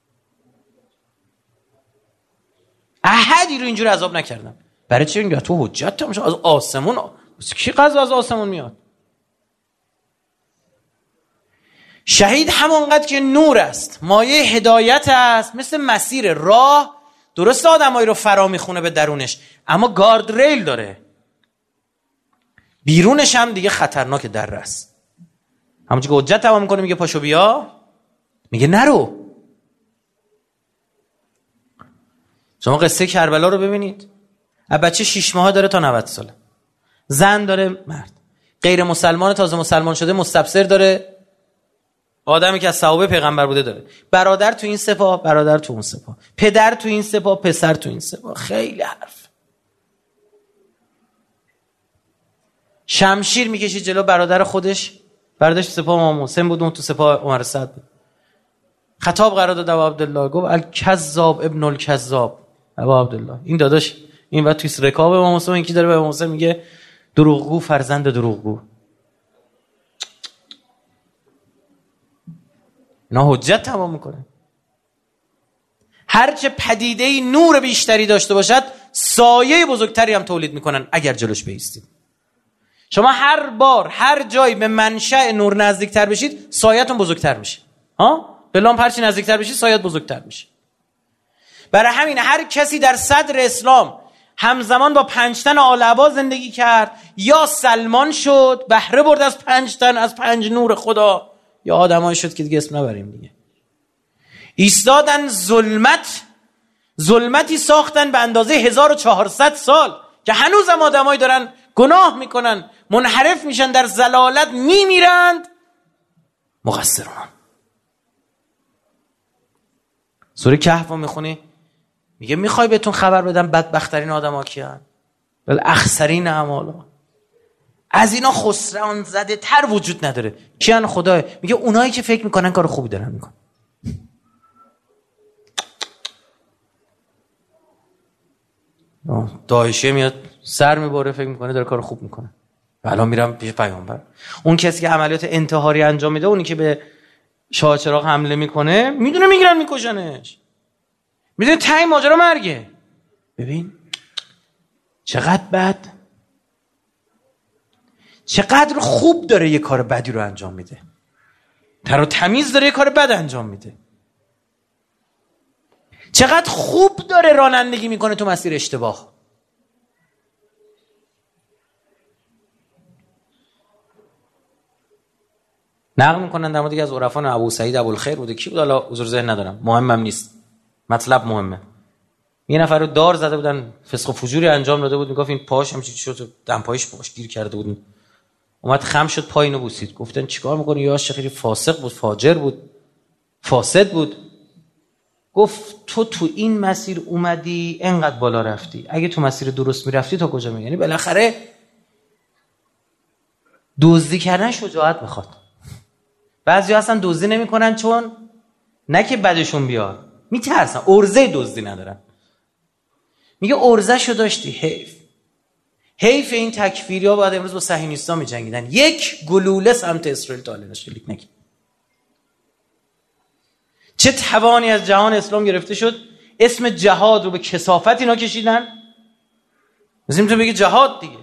احدی رو اینجوری عذاب نکردم. برای چی؟ میگه تو حجت تمام از آسمون. کی قضا از آسمون میاد؟ شهید همانقدر که نور است، مایه هدایت است، مثل مسیر راه. درست آدمایی رو فرا میخونه به درونش، اما گارد ریل داره، بیرونش هم دیگه خطرناک در است. همونجوری که حجت تمام میکنه میگه پاشو بیا، میگه نرو. شما قصه کربلا رو ببینید، بچه 6 ماه داره تا 90 ساله، زن داره، مرد، غیر مسلمان تازه مسلمان شده، مستبصر داره، آدمی که از صحابه پیغمبر بوده داره، برادر تو این سپاه، برادر تو اون سپاه، پدر تو این سپاه، پسر تو این سپاه. خیلی حرف. شمشیر میکشید جلو برادر خودش، برادرش سپاه امام حسین بود، اون تو سپاه عمر سعد بود. خطاب قرار داد ابو عبدالله، گفت الکذاب ابن الکذاب. ابو عبدالله این داداش این وقت توی رکاب امام حسین، این کی داره به امام حسین میگه دروغگو، فرزند دروغگو. اینا حجت تمام میکنه. هرچه پدیده نور بیشتری داشته باشد، سایه بزرگتری هم تولید میکنن اگر جلوش بایستید. شما هر بار هر جایی به منشأ نور نزدیکتر بشید، سایه‌تون بزرگتر میشه. به لامپ هرچی نزدیکتر بشید، سایه‌ت بزرگتر میشه. برای همین هر کسی در صدر اسلام همزمان با 5 تن آل عبا زندگی کرد، یا سلمان شد بهره برد از 5 تن از 5 نور خدا، یا آدمایی شد که دیگه اسم نبریم دیگه. ایستادن ظلمتی ساختن به اندازه 1400 سال که هنوزم آدمایی دارن گناه میکنن، منحرف میشن، در ضلالت میمیرند، مقصرون. سوره کهف رو میخونی، میگه میخوای بهتون خبر بدم بدبخترین آدما کیان؟ الاخسرین اعمالا. از اینا خسران زده تر وجود نداره. کیان؟ خدای. میگه اونایی که فکر میکنن کار خوبی دارن میکنن. داعشی میاد سر میبره، فکر میکنه داره کار خوب میکنه، الان میرم پیش پیامبر. اون کسی که عملیات انتحاری انجام میده، اونی که به شاه چراغ حمله میکنه، میدونه میگیرن میکشنش، میدونه تای ماجرا مرگه. ببین چقدر بد، چقدر خوب داره یه کار بدی رو انجام میده، تر و تمیز داره یه کار بد انجام میده، چقدر خوب داره رانندگی میکنه تو مسیر اشتباه. نقل میکنن در مورد یکی از عرفان ابو سعید ابوالخیر بوده، کی بود حالا حضور ذهن ندارم، مهمم نیست، مطلب مهمه. یه نفر رو دار زده بودن، فسق و فجوری انجام داده بود، میگفت این پاش همچین شد، دم پایش باش گیر کرده بود، اومد خم شد پای اینو بوسید. گفتن چیکار میکنی؟ یا خیلی فاسق بود، فاجر بود، فاسد بود. گفت تو این مسیر اومدی انقدر بالا رفتی، اگه تو مسیر درست میرفتی تا کجا میری؟ یعنی بالاخره دزدی کردن شجاعت میخواد. بعضیا اصلا دزدی نمیکنن چون نه که بدشون بیاد، میترسن، ارزه دزدی ندارن. میگه ارزه‌شو داشتی، حیف این تکفیریا باید امروز با صهیونیستا میجنگیدن. یک گلوله سمت اسرائیل تا حالا شلیک نکرد. چه توانی از جهان اسلام گرفته شد، اسم جهاد رو به کثافت اینا کشیدن. مثلا تو بگی جهاد دیگه،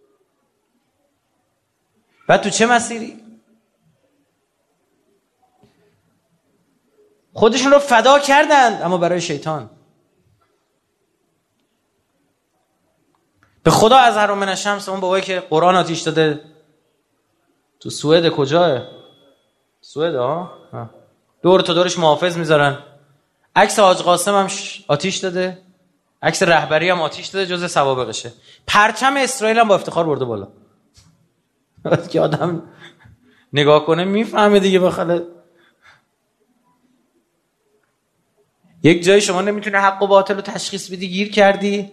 بعد تو چه مسیری؟ خودشون رو فدا کردند اما برای شیطان. به خدا از هر من الشمس، اون بابایی که قرآن آتیش داده تو سوئد، کجاه؟ سوئد دور تا دورش محافظ میذارن. عکس حاج قاسم هم آتیش داده، عکس رهبری هم آتیش داده، جزء سوابقشه. پرچم اسرائیل هم با افتخار برده بالا. وقتی که آدم نگاه کنه میفهمه دیگه. بخاله یک جایی شما نمیتونه حق و باطل رو تشخیص بدی، گیر کردی،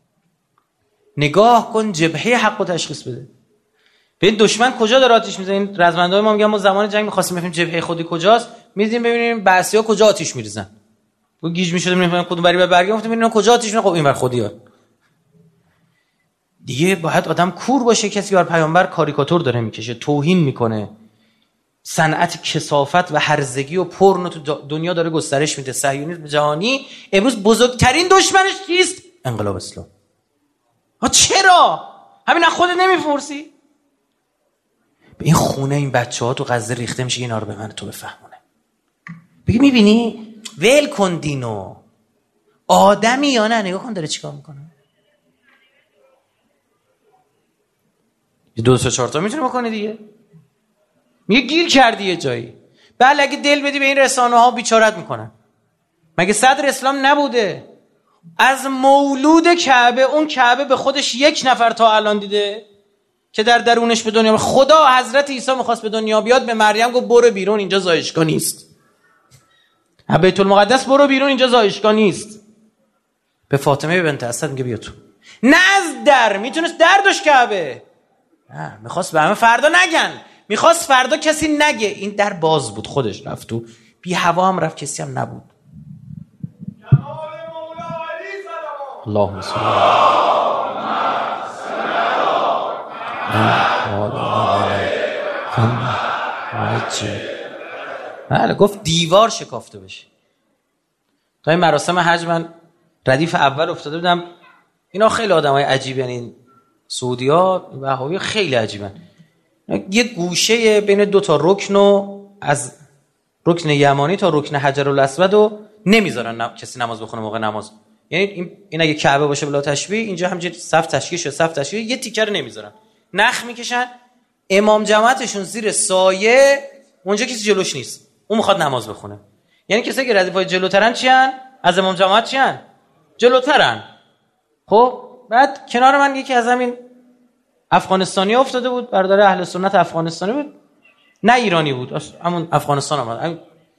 نگاه کن جبهه حق رو تشخیص بده. ببین دشمن کجا داره آتیش میزنه. این رزمندای ما میگن ما زمان جنگ می‌خواستیم ببینیم جبهه خودی کجاست، می‌دیدیم ببینیم بعثی‌ها کجا آتیش می‌ریزن. تو گیج می‌شدیم نمی‌فهمیم کدوم بری به برگه، گفتیم ببینیم کجا آتیش می‌زنه. خب اینور خودی‌ها. دیگه باید آدم کور باشه. کسی که بر پیامبر کاریکاتور داره می‌کشه، توهین می‌کنه، صنعت کثافت و هرزگی و پورنو تو دنیا داره گسترش میده. صهیونیسم جهانی امروز بزرگترین دشمنش کیست؟ انقلاب اسلام. چرا؟ همین از خودت نمی‌پرسی؟ این خونه این بچه‌ها تو غزه ریخته میشه، اینا رو به من تو بفهمونه. بگی میبینی ول کن دینو، آدمی یا نه؟ نگاه کن داره چیکار میکنه. دو تا چهار تا میتونه بکنه دیگه. میگه گیر کردی یه جایی. بله اگه دل بدی به این رسانه ها بیچارت میکنن. مگه صدر اسلام نبوده؟ از مولود کعبه، اون کعبه به خودش یک نفر تا الان دیده که در درونش به دنیا. خدا حضرت عیسی میخواست به دنیا بیاد، به مریم گفت برو بیرون اینجا زایشگاه نیست. بیت المقدس برو بیرون اینجا زایشگاه نیست. به فاطمه بنت اسد میگه بیا تو. نه از در، میتونست در داشت کعبه. نه میخواست به همه فردا نگن، میخواست فردا کسی نگه. این در باز بود، خودش رفت تو، بی هوا هم رفت، کسی هم نبود. اللهم صل علی. گفت دیوار شکافته بشه. تا این مراسم حج من ردیف اول افتاده بودم. اینا خیلی آدمای عجیبن، این سعودی‌ها وهابی خیلی عجیبن. یه گوشه بین دو تا رکن و از رکن یمانی تا رکن حجرالاسود رو نمیذارن کسی نماز بخونه موقع نماز. یعنی این اگه کعبه باشه بلا تشبیه، اینجا همینجوری صف تشکیل شده، صف تشکیل، یه تیکر نمیذارن، نخ میکشن. امام جماعتشون زیر سایه، اونجا کسی جلوش نیست، اون میخواد نماز بخونه. یعنی کسی که ردیفای جلوترن چیان؟ از امام جماعت چیان؟ جلوترن. خب بعد کنار من یکی از همین افغانستانی افتاده بود، برادر اهل سنت افغانستانی بود، نه ایرانی بود، همون افغانستان اومد،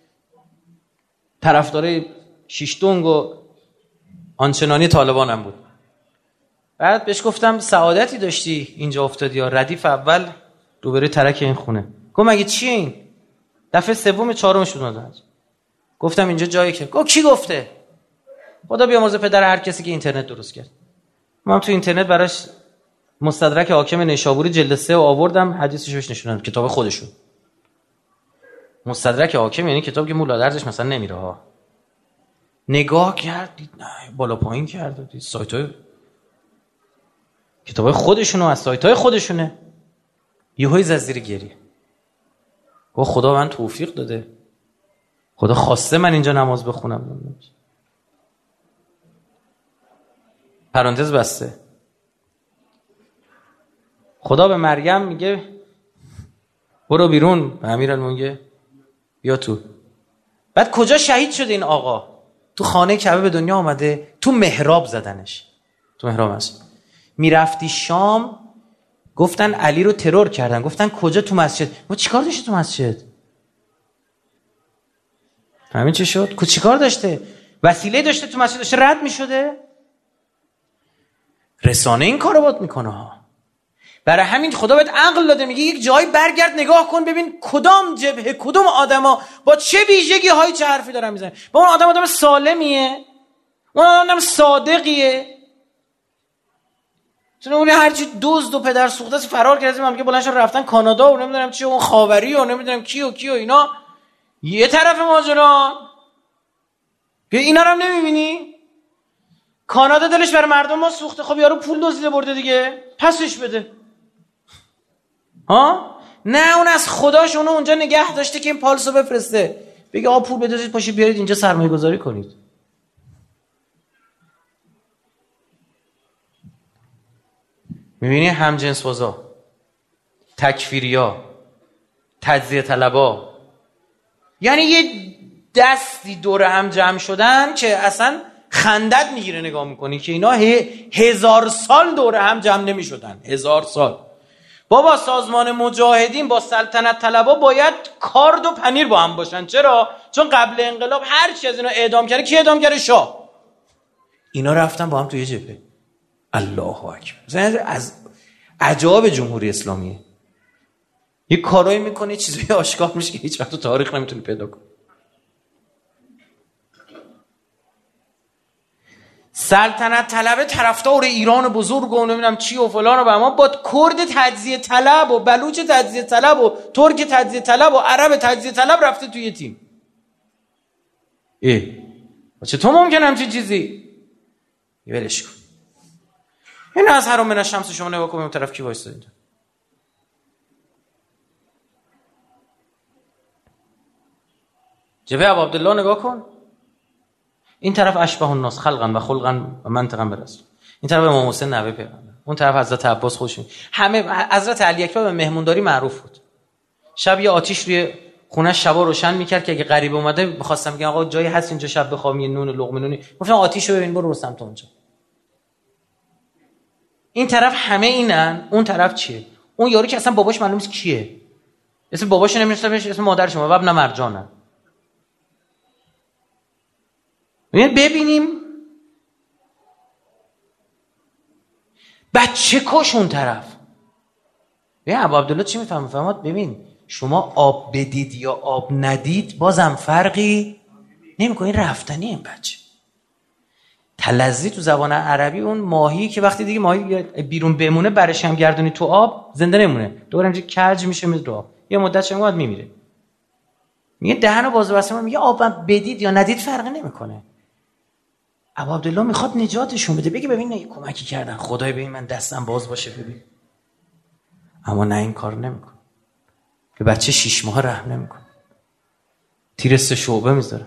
طرفدار شیش دنگ و آنچنانی طالبان هم بود. بعد بهش گفتم سعادتی داشتی اینجا افتادی یا؟ ردیف اول روبروی ترک این خونه. گفت مگه چیه این؟ دفعه سوم چهارم شد اومد. گفتم اینجا جایی که. گفت کی گفته؟ خدا بیامرزه پدر هر کسی که اینترنت درست کرد. من تو اینترنت براش مستدرک حاکم نیشابوری جلد 3 آوردم، حدیثش روش نشوندم، کتاب خودشون. مستدرک حاکم یعنی کتاب که مولا درزش مثلا نمیره ها. نگاه کرد دید نه، بالا پایین کرد، دید سایت‌های کتابای خودشونو از سایت‌های خودشونه. یهویی زد زیر گریه. گفت خدا من توفیق داده، خدا خواسته من اینجا نماز بخونم. پرانتز بسته. خدا به مریم میگه برو بیرون، به امیرالمومنین میگه بیا تو. بعد کجا شهید شده این آقا؟ تو خانه کعبه به دنیا آمده، تو محراب زدنش، تو محراب است. میرفتی شام، گفتن علی رو ترور کردن. گفتن کجا؟ تو مسجد. ما چیکار داشته تو مسجد؟ همین چی شد؟ چیکار داشته؟ وسیله داشته تو مسجد، داشته رد میشده. رسانه این کارو باید میکنه ها. برای همین خدا بهت عقل داده، میگه یک جایی برگرد نگاه کن ببین کدام جبهه، کدوم آدما با چه ویژگی هایی چه حرفی دارن میزنن. با اون آدم سالمیه، اون آدم صادقیه. چون اون هرچی دزد و پدر سوخته است فرار کرده، میگه بلند شدن رفتن کانادا و نمیدونم چی، اون خاوری و نمیدونم کی و اینا. یه طرف ماجرا که اینا رو هم نمیبینی. کانادا دلش برای مردم ما سوخته، خب یارو پول دزدیده برده دیگه، پسش بده. ها؟ نه، اون از خداش اونو اونجا نگه داشته که این پالسو بفرسته، بگه آقا پول بدید پاشید بیارید اینجا سرمایه گذاری کنید. میبینی همجنس بازا، تکفیریا، تجزیه طلبا، یعنی یه دستی دور هم جمع شدن که اصلا خندت میگیره نگاه میکنی که اینا 1000 سال دور هم جمع نمی شدن. 1000 سال. بابا سازمان مجاهدین با سلطنت طلبا باید کارد و پنیر با هم باشن. چرا؟ چون قبل انقلاب هر چی از اینا اعدام کرده، کی اعدام کرده؟ شاه. اینا رفتن با هم توی جبهه. الله اکبر. از عجایب جمهوری اسلامیه. یه کارایی میکنه، چیزایی آشکار میشه که هیچ وقت تو تاریخ نمیتونی پیدا کنی. سلطنت طلب طرفدار ایران بزرگ و نمیدونم چی و فلان و اما با کرد تجزیه طلب و بلوچ تجزیه طلب و ترک تجزیه طلب و عرب تجزیه طلب رفته توی تیم. چطور ممکنه همچین چیزی؟ ولش کن. این از حرام من الشمس شما نگاه کن، اون طرف کی وایساده اینجا؟ جبهه ابو عبدالله نگاه کن، این طرف اشبه الناس خلقا و خلقا و منطقا به رسول، این طرف امام حسین نوه پیغمبر، اون طرف حضرت عباس خودشون. همه حضرت علی اکبر به مهمونداری معروف بود. شب یه آتیش روی خونه شبا روشن میکرد که اگه غریبه اومده می‌خواستم بگم آقا جایی هست اینجا شب بخوام یه نون لقمه نونی، گفتم آتیشو ببین برو سمت اونجا. این طرف همه اینن، اون طرف چیه؟ اون یارو که اصلا باباش معلوم نیست کیه، اسم باباشو نمی‌شناسه، اسم مادرش ما ابن مرجانه. ببینیم بچه کش اون طرف. ببین ابو عبدالله چی میفهمه؟ فرمود ببین شما آب بدید یا آب ندید بازم فرقی نمیکنه، این رفتنی این بچه. تلظی تو زبان عربی اون ماهی که وقتی دیگه ماهی بیرون بمونه برش هم گردونی تو آب زنده نمونه، دوباره اینجا کج میشه میاد رو آب، یه مدت چند میمیره. میگه دهنو باز بسته، میگه آب بدید یا ندید فرقی نمیکنه. ابو عبدالله میخواد نجاتشون بده، بگه ببین نه کمکی کردن خدای ببین من دستم باز باشه ببین. اما نه این کار نمیکنه، به بچه 6 ماه رحم نمیکنه، تیر 3 شعبه میذاره.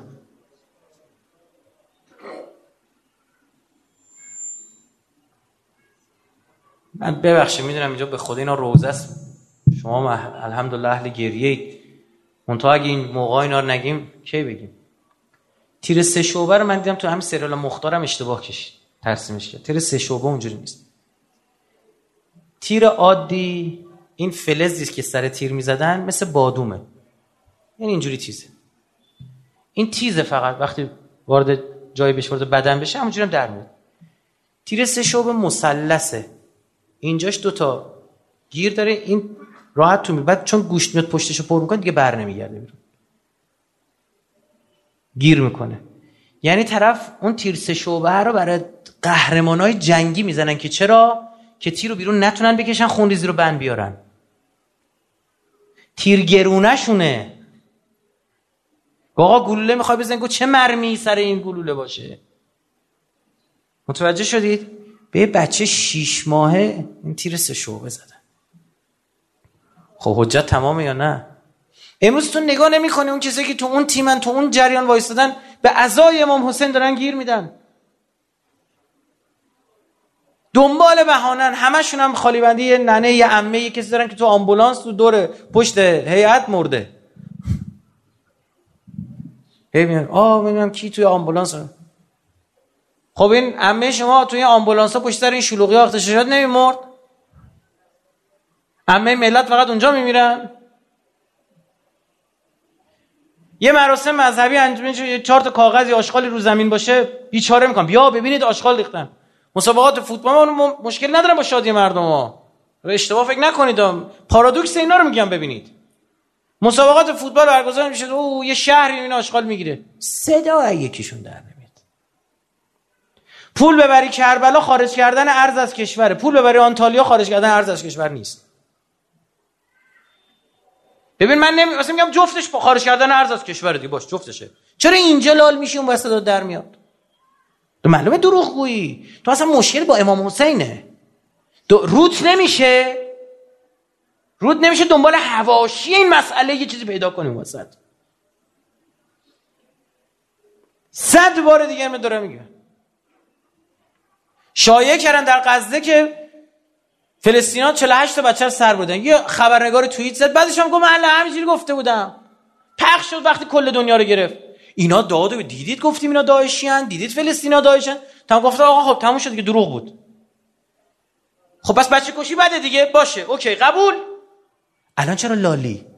من ببخشید میدونم اینجا به خدا اینا روزه است، شما الحمدلله اهل گریه اید، منتها اگه این موقع اینا رو نگیم کی بگیم؟ تیر 3 شعبه رو من دیدم تو همین سریال مختارم اشتباه کشید ترسیمش کرد. تیر 3 شعبه اونجوری نیست. تیر عادی این فلزی که سر تیر میزدن مثل بادومه، یعنی اینجوری تیزه. این تیزه فقط وقتی وارد جایی بشه وارد بدن بشه همونجوری هم در میاد. تیر 3 شعبه مثلثه، اینجاش 2 تا گیر داره، این راحت تو بعد چون گوشت میاد پشتشو پر میکنه دیگه بر نمیگرده بیرون، گیر میکنه. یعنی طرف اون تیر 3 شعبه رو برای قهرمانای جنگی میزنن که چرا؟ که تیر رو بیرون نتونن بکشن، خونریزی رو بند بیارن. تیر گرونه شونه. آقا گلوله میخوای بزنی، گفت چه مرمی سر این گلوله باشه. متوجه شدید؟ به بچه 6 ماهه این تیر 3 شعبه زدن. خب حجت تمامه یا نه؟ امروز تو نگاه نمی‌کنی اون کسایی که تو اون تیمن، تو اون جریان وایستادن، به عزای امام حسین دارن گیر میدن، دنبال بهانن، همشون هم خالی بندی یه ننه یه عمه یه کسی دارن که تو آمبولانس تو دور پشت هیئت مرده. ببین میگم کی توی آمبولانس؟ خب این عمه شما توی آمبولانسا پشت سر این شلوغی اغتشاشات نمیمرد؟ عمه ملت فقط اونجا میمیرن؟ یه مراسم مذهبی انجام میشه، 4 تا کاغذ یا آشغالی رو زمین باشه بیچاره میکنن، بیا ببینید آشغال ریختن. مسابقات فوتبال مشکل ندارن با شادی مردم ها، اشتباه فکر نکنید، پارادوکس اینا رو میگم ببینید. مسابقات فوتبال برگزار میشه، یه شهری این آشغال میگیره، صدا یکیشون در نمیاد. پول ببری کربلا خارج کردن ارز از کشوره، پول ببری آنتالیا خارج کردن ارز از کشور نیست. ببین من اصلا میگم جفتش با خارج کردن ارز از کشور دیگه باش جفتشه، چرا اینجا لال میشی اون وسط در میاد؟ تو معلومه دروغگویی، تو اصلا مشکل با امام حسینه. روت نمیشه دنبال حواشی این مسئله یه چیزی پیدا کنیم وسط. 100 بار دیگه من دارم میگم، شایعه کردن در غزه که فلسطینیان 48 تا بچه رو سر بردن. یه خبرنگار توییت زد، بعدش هم گفت من همینجوری گفته بودم، پخش شد وقتی کل دنیا رو گرفت. اینا دادو دیدید گفتیم اینا داعشیان، دیدید فلسطینیا داعشن، تمام گفت آقا خب تموم شد دیگه، دروغ بود. خب پس بچه کشی بده دیگه، باشه اوکی قبول. الان چرا لالی؟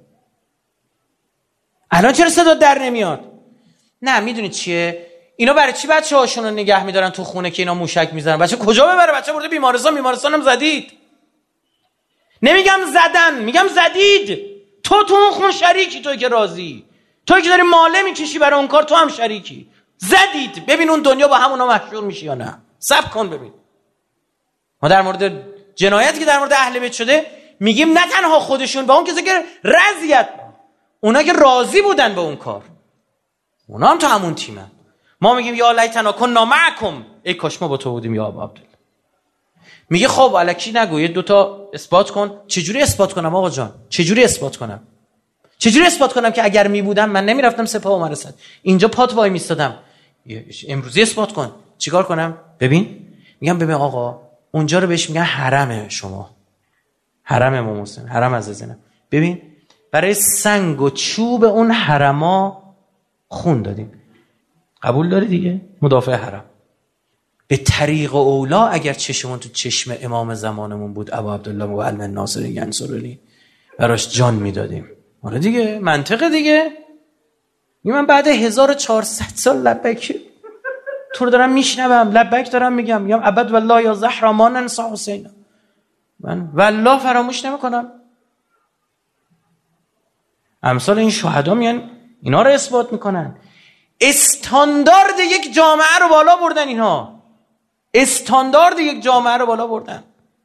الان چرا صدا در نمیاد؟ نه میدونید چیه؟ اینا برای چی بچه‌هاشون رو نگه می‌دارن تو خونه که اینا موشک میزنن؟ بچه کجا ببره؟ بچه برده بیمارستان هم زدید. نمیگم زدن، میگم زدید. تو اون خون شریکی، توی که راضی، توی که داری ماله میکشی برای اون کار، تو هم شریکی. زدید. ببین اون دنیا با همونا محشور میشه یا نه. صبر کن ببین. ما در مورد جنایتی که در مورد اهل بیت شده میگیم نه تنها خودشون، با اون کسی که رضیت، اونا که راضی بودن به اون کار، اونا هم تو همون تیمن. ما میگیم یا لیتنا کنا معکم، ای کاش ما با تو بودیم یا ابا عبدالله. میگه خب الکی نگو، یه 2 تا اثبات کن. چجوری اثبات کنم آقا جان؟ چجوری اثبات کنم؟ چجوری اثبات کنم که اگر می بودم من نمیرفتم سپاه عمر اسد، اینجا پات وای میستادم؟ امروزی اثبات کن. چیکار کنم؟ میگم ببین آقا اونجا رو بهش میگن حرم شما، حرم امام حسین، حرم از زینب. ببین برای سنگ و چوب اون حرما خون دادیم، قبول داری دیگه؟ مدافع حرم. به طریق اولا اگر چشمون تو چشم امام زمانمون بود ابا عبدالله معلم ناصر ینصرانی براش جان میدادیم. آره دیگه، منطقه دیگه. من بعد 1400 سال لبیک تو رو دارم میشنوم، لبیک دارم میگم ابد والله یا زهرا ما ننسى حسین، من والله فراموش نمیکنم. امثال این شهدا میان اینا رو اثبات میکنن. استاندارد یک جامعه رو بالا بردن اینها، استاندارد یک جامعه رو بالا بردن.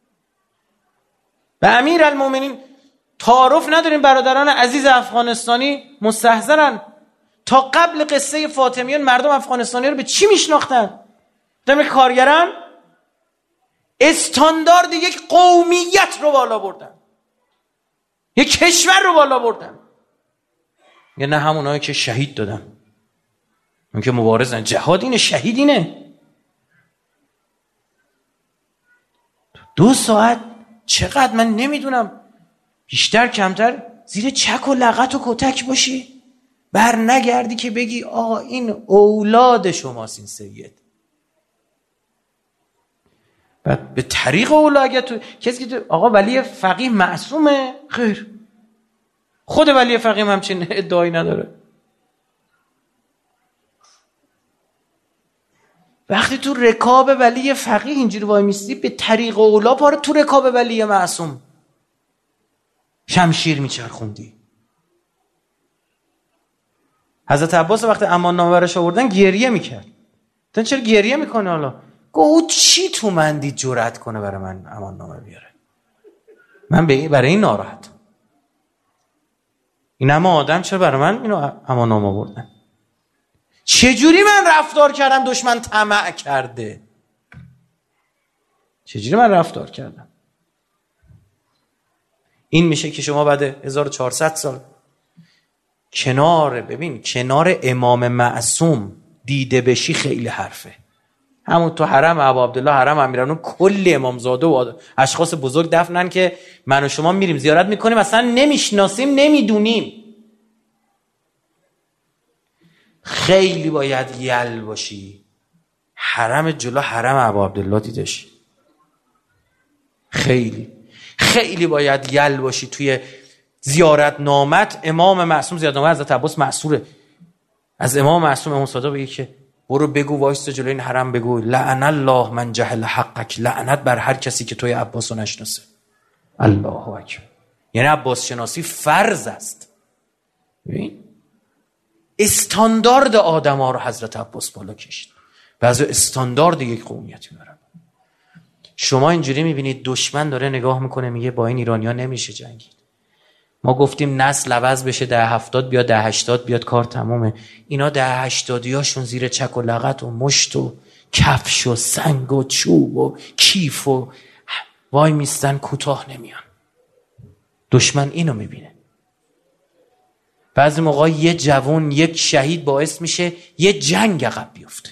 به امیرالمومنین تعارف نداریم، برادران عزیز افغانستانی مستحضرن. تا قبل قصه فاطمیان مردم افغانستانی رو به چی میشناختن؟ دم کارگران. استاندارد یک قومیت رو بالا بردن، یک کشور رو بالا بردن. یا نه همونایی که شهید دادن، اون که مبارزن. جهاد اینه، شهید اینه. 2 ساعت چقدر من نمیدونم، بیشتر کمتر زیر چک و لغت و کتک باشی، بر نگردی که بگی آقا این اولاد شماست این سید. بعد به طریق اولا اگر تو کسی که آقا ولی فقیه معصومه، خیر، خود ولی فقیه همچین ادعایی نداره. وقتی تو رکاب ولی فقیه اینجوری وای میستی، به طریق اولا پاره تو رکاب ولی معصوم شمشیر میچرخوندی. حضرت عباس وقتی امان نامه براش آوردن گریه میکرد. تو چرا گریه میکنه حالا؟ گفت چی تو مندی جرأت کنه برای من امان نامه بیاره؟ من برای این ناراحت. این همه آدم چرا برای من اینو امان نامه آوردن؟ چجوری من رفتار کردم دشمن طمع کرده؟ چجوری من رفتار کردم؟ این میشه که شما بعد 1400 سال کنار امام معصوم دیده بشی، خیلی حرفه. همون تو حرم ابا عبدالله، حرم امیرالمومنین، کل امامزاده و اشخاص بزرگ دفنن که من و شما میریم زیارت میکنیم، اصلا نمیشناسیم، نمیدونیم. خیلی باید یل باشی حرم جلو حرم ابا عبدالله دیدش. خیلی باید یل باشی توی زیارت نامت امام معصوم. زیارت نامه حضرت عباس معصوره. از امام معصوم امام صادق بگی که برو بگو وایست جلوی این حرم بگو لعن الله من جهل حقک، لعنت بر هر کسی که توی عباس رو نشناسه. الله اکبر. یعنی عباس شناسی فرض است. ببین استاندارد آدم ها رو حضرت عباس بالا کشید. بعضی استاندارد یک قومیتی میبرن. شما اینجوری میبینید دشمن داره نگاه میکنه میگه با این ایرانی ها نمیشه جنگید. ما گفتیم نسل عوض بشه، 1070 بیاد، 1080 بیاد، کار تمومه. اینا 1080یاشون زیر چک و لغت و مشت و کفش و سنگ و چوب و کیف و وای میستن، کوتاه نمیان. دشمن اینو میبینه. بعضی موقع یه جوان، یک شهید باعث میشه یه جنگ عقب بیفته.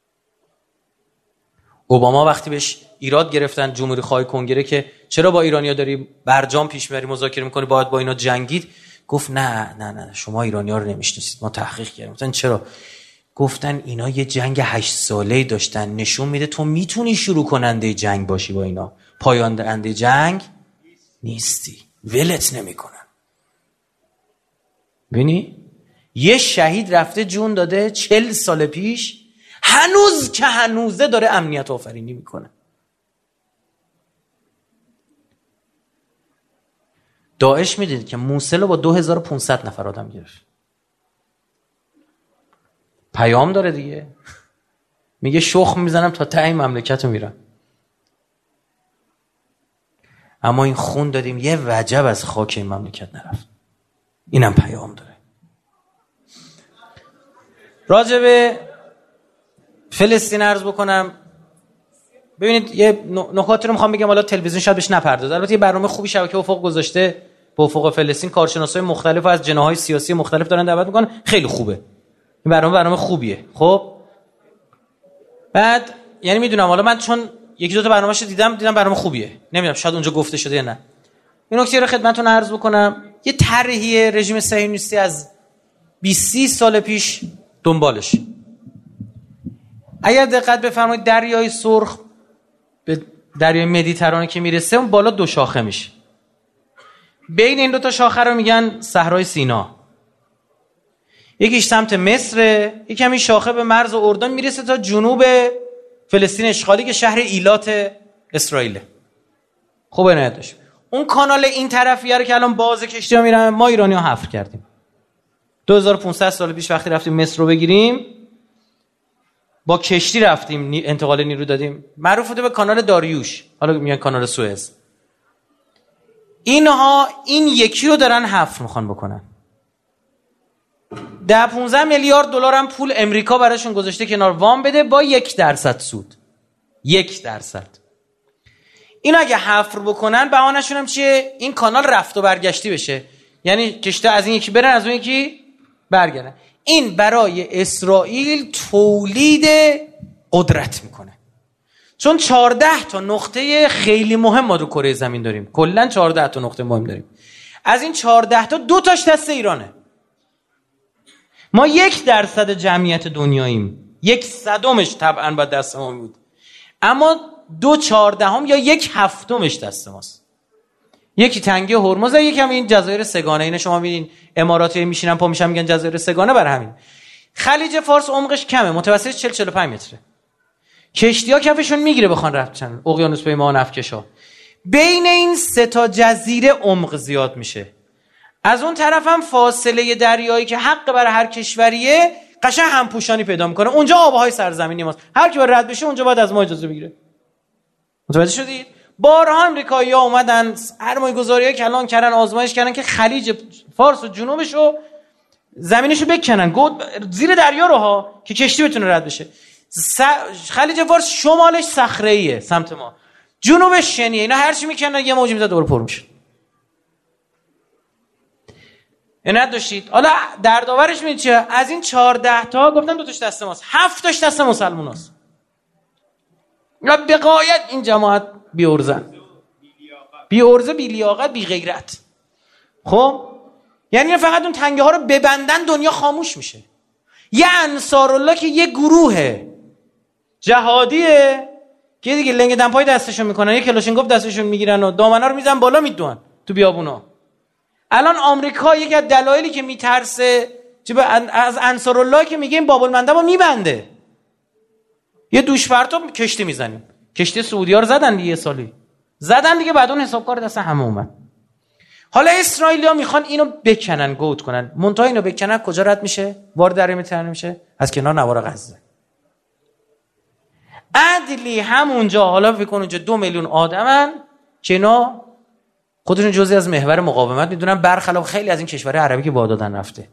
اوباما وقتی بهش ایراد گرفتن جمهوری خواه کنگره که چرا با ایرانیا داری برجام پیش میبری، مذاکره میکنی، باید با اینا جنگید، گفت نه شما ایرانیا رو نمیشناسید، ما تحقیق کردیم. گفتن چرا؟ گفتن اینا یه جنگ 8 ساله‌ای داشتن، نشون میده تو میتونی شروع کننده جنگ باشی، با اینا پایان دهنده جنگ نیستی، ولت نمیکنن. ببینی یه شهید رفته جون داده 40 سال پیش، هنوز که هنوزه داره امنیت آفرینی میکنه. داعش میدید که موصل رو با 2500 نفر آدم گرفت. پیام داره دیگه، میگه شخم میزنم تا ته مملکت رو میرم. اما این خون دادیم یه وجب از خاک این مملکت نرفت. اینم پیام داره. راجع به فلسطین عرض بکنم. ببینید یه نکاتی رو میخوام بگم، حالا تلویزیون شاید بهش نپردازه. البته یه برنامه خوبی شبکه افق گذاشته، به افق فلسطین کارشناسای مختلف از جناح‌های سیاسی مختلف دارن دعوت میکنن، خیلی خوبه. این برنامه خوبیه. خب بعد یعنی میدونم، حالا من چون یکی دو تا برنامه‌شو دیدم برنامه خوبیه، نمیدونم شاید اونجا گفته شده یا نه. این نکته رو خدمتتون عرض بکنم، یه طرحی رژیم صهیونیستی از 20 سال پیش دنبالش. اگر دقت بفرمایید دریای سرخ به دریای مدیترانه که میرسه اون بالا دو شاخه میشه. بین این دو تا شاخه رو میگن صحرای سینا. یکیش سمت مصر، یکی همین شاخه به مرز اردن میرسه تا جنوب فلسطین اشغالی که شهر ایلات اسرائیل. خوب عنایت داشت. اون کانال این طرفیه رو که الان باز کشتی‌ها میرن، ما ایرانی‌ها حفر کردیم. 2500 سال پیش وقتی رفتیم مصر رو بگیریم، با کشتی رفتیم انتقال نیرو دادیم. معروف بوده به کانال داریوش، حالا میگن کانال سوئز. اینها این یکی رو دارن حفر میخوان بکنن. 10-15 میلیارد دلار هم پول امریکا براشون گذاشته کنار وام بده با 1% سود. 1%. این اگه حفر بکنن بهانه‌شون هم چیه؟ این کانال رفت و برگشتی بشه. یعنی کشتی از این یکی برن از اون یکی برگردن. این برای اسرائیل تولید قدرت میکنه. چون 14 تا نقطه خیلی مهم ما رو کره زمین داریم. کلا 14 تا نقطه مهم داریم. از این 14 تا 2 تاش دست ایرانه. ما 1% جمعیت دنیاییم. 1/100 طبعا با دست ما بود. اما 2/14 یا 1/7 دست ماست. یکی تنگه هرمز، یکی هم این جزایر سگانه. اینه شما میبینین اماراتی میشینن پا میشن میگن جزایر سگانه. بر همین خلیج فارس عمقش کمه، متوسطش 40-45 متره. کشتی‌ها کفشون میگیره بخوان رفتن اقیانوس پیما و نفتکشا. بین این 3 تا جزیره عمق زیاد میشه. از اون طرف هم فاصله دریایی که حق برای هر کشوریه قشنگ همپوشانی پیدا میکنه. اونجا آبهای سرزمینی ماست. هر کی رد بشه اونجا باید از ما اجازه بگیره. متوجه شدید؟ بارها امریکایی‌ها اومدن سرمایه‌گذاری‌ها کلان کردن، آزمایش کردن که خلیج فارس و جنوبشو زمینشو بکنن زیر دریا رو ها که کشتی بتونه رد بشه. خلیج فارس شمالش صخره‌ایه سمت ما، جنوبش شنیه. اینا هر چی میکنن یه موج میزنه دوباره پر میشه. اینا داشتید. حالا دردآورش می‌بینید چیه؟ از این 14 تا گفتم 2 تاش دست ماست، 7 تاش دست مسلماناست. به غایت این جماعت بی‌عرضه، بی‌لیاقت، بی‌غیرت. خب یعنی فقط اون تنگه ها رو ببندن دنیا خاموش میشه. یه انصارالله که یه گروه جهادیه که دیگه لنگ دمپای دستشون میکنن، یه کلاشینکوف دستشون میگیرن و دامنا رو میزنن بالا میدوئن تو بیابونا. الان آمریکا یکی از دلایلی که میترسه از انصارالله که میگه این باب المندب رو میبنده، یه دوش پرتاب کشتی میزنیم. کشتی سعودی‌ها رو زدن دیگه، سالی زدن دیگه، بعد اون حسابکار دست همه اومد. حالا اسرائیلی‌ها میخوان اینو بکنن، گود کنن. منتها اینو بکنن کجا رد میشه؟ وارد دریای مدیترانه میشه، از کنار نوار غزه. عدلی همونجا. حالا فکر کن اونجا 2 میلیون آدمن که اینا خودشون جزئی از محور مقاومت میدونن، برخلاف خیلی از این کشورهای عربی که با دادن رفته.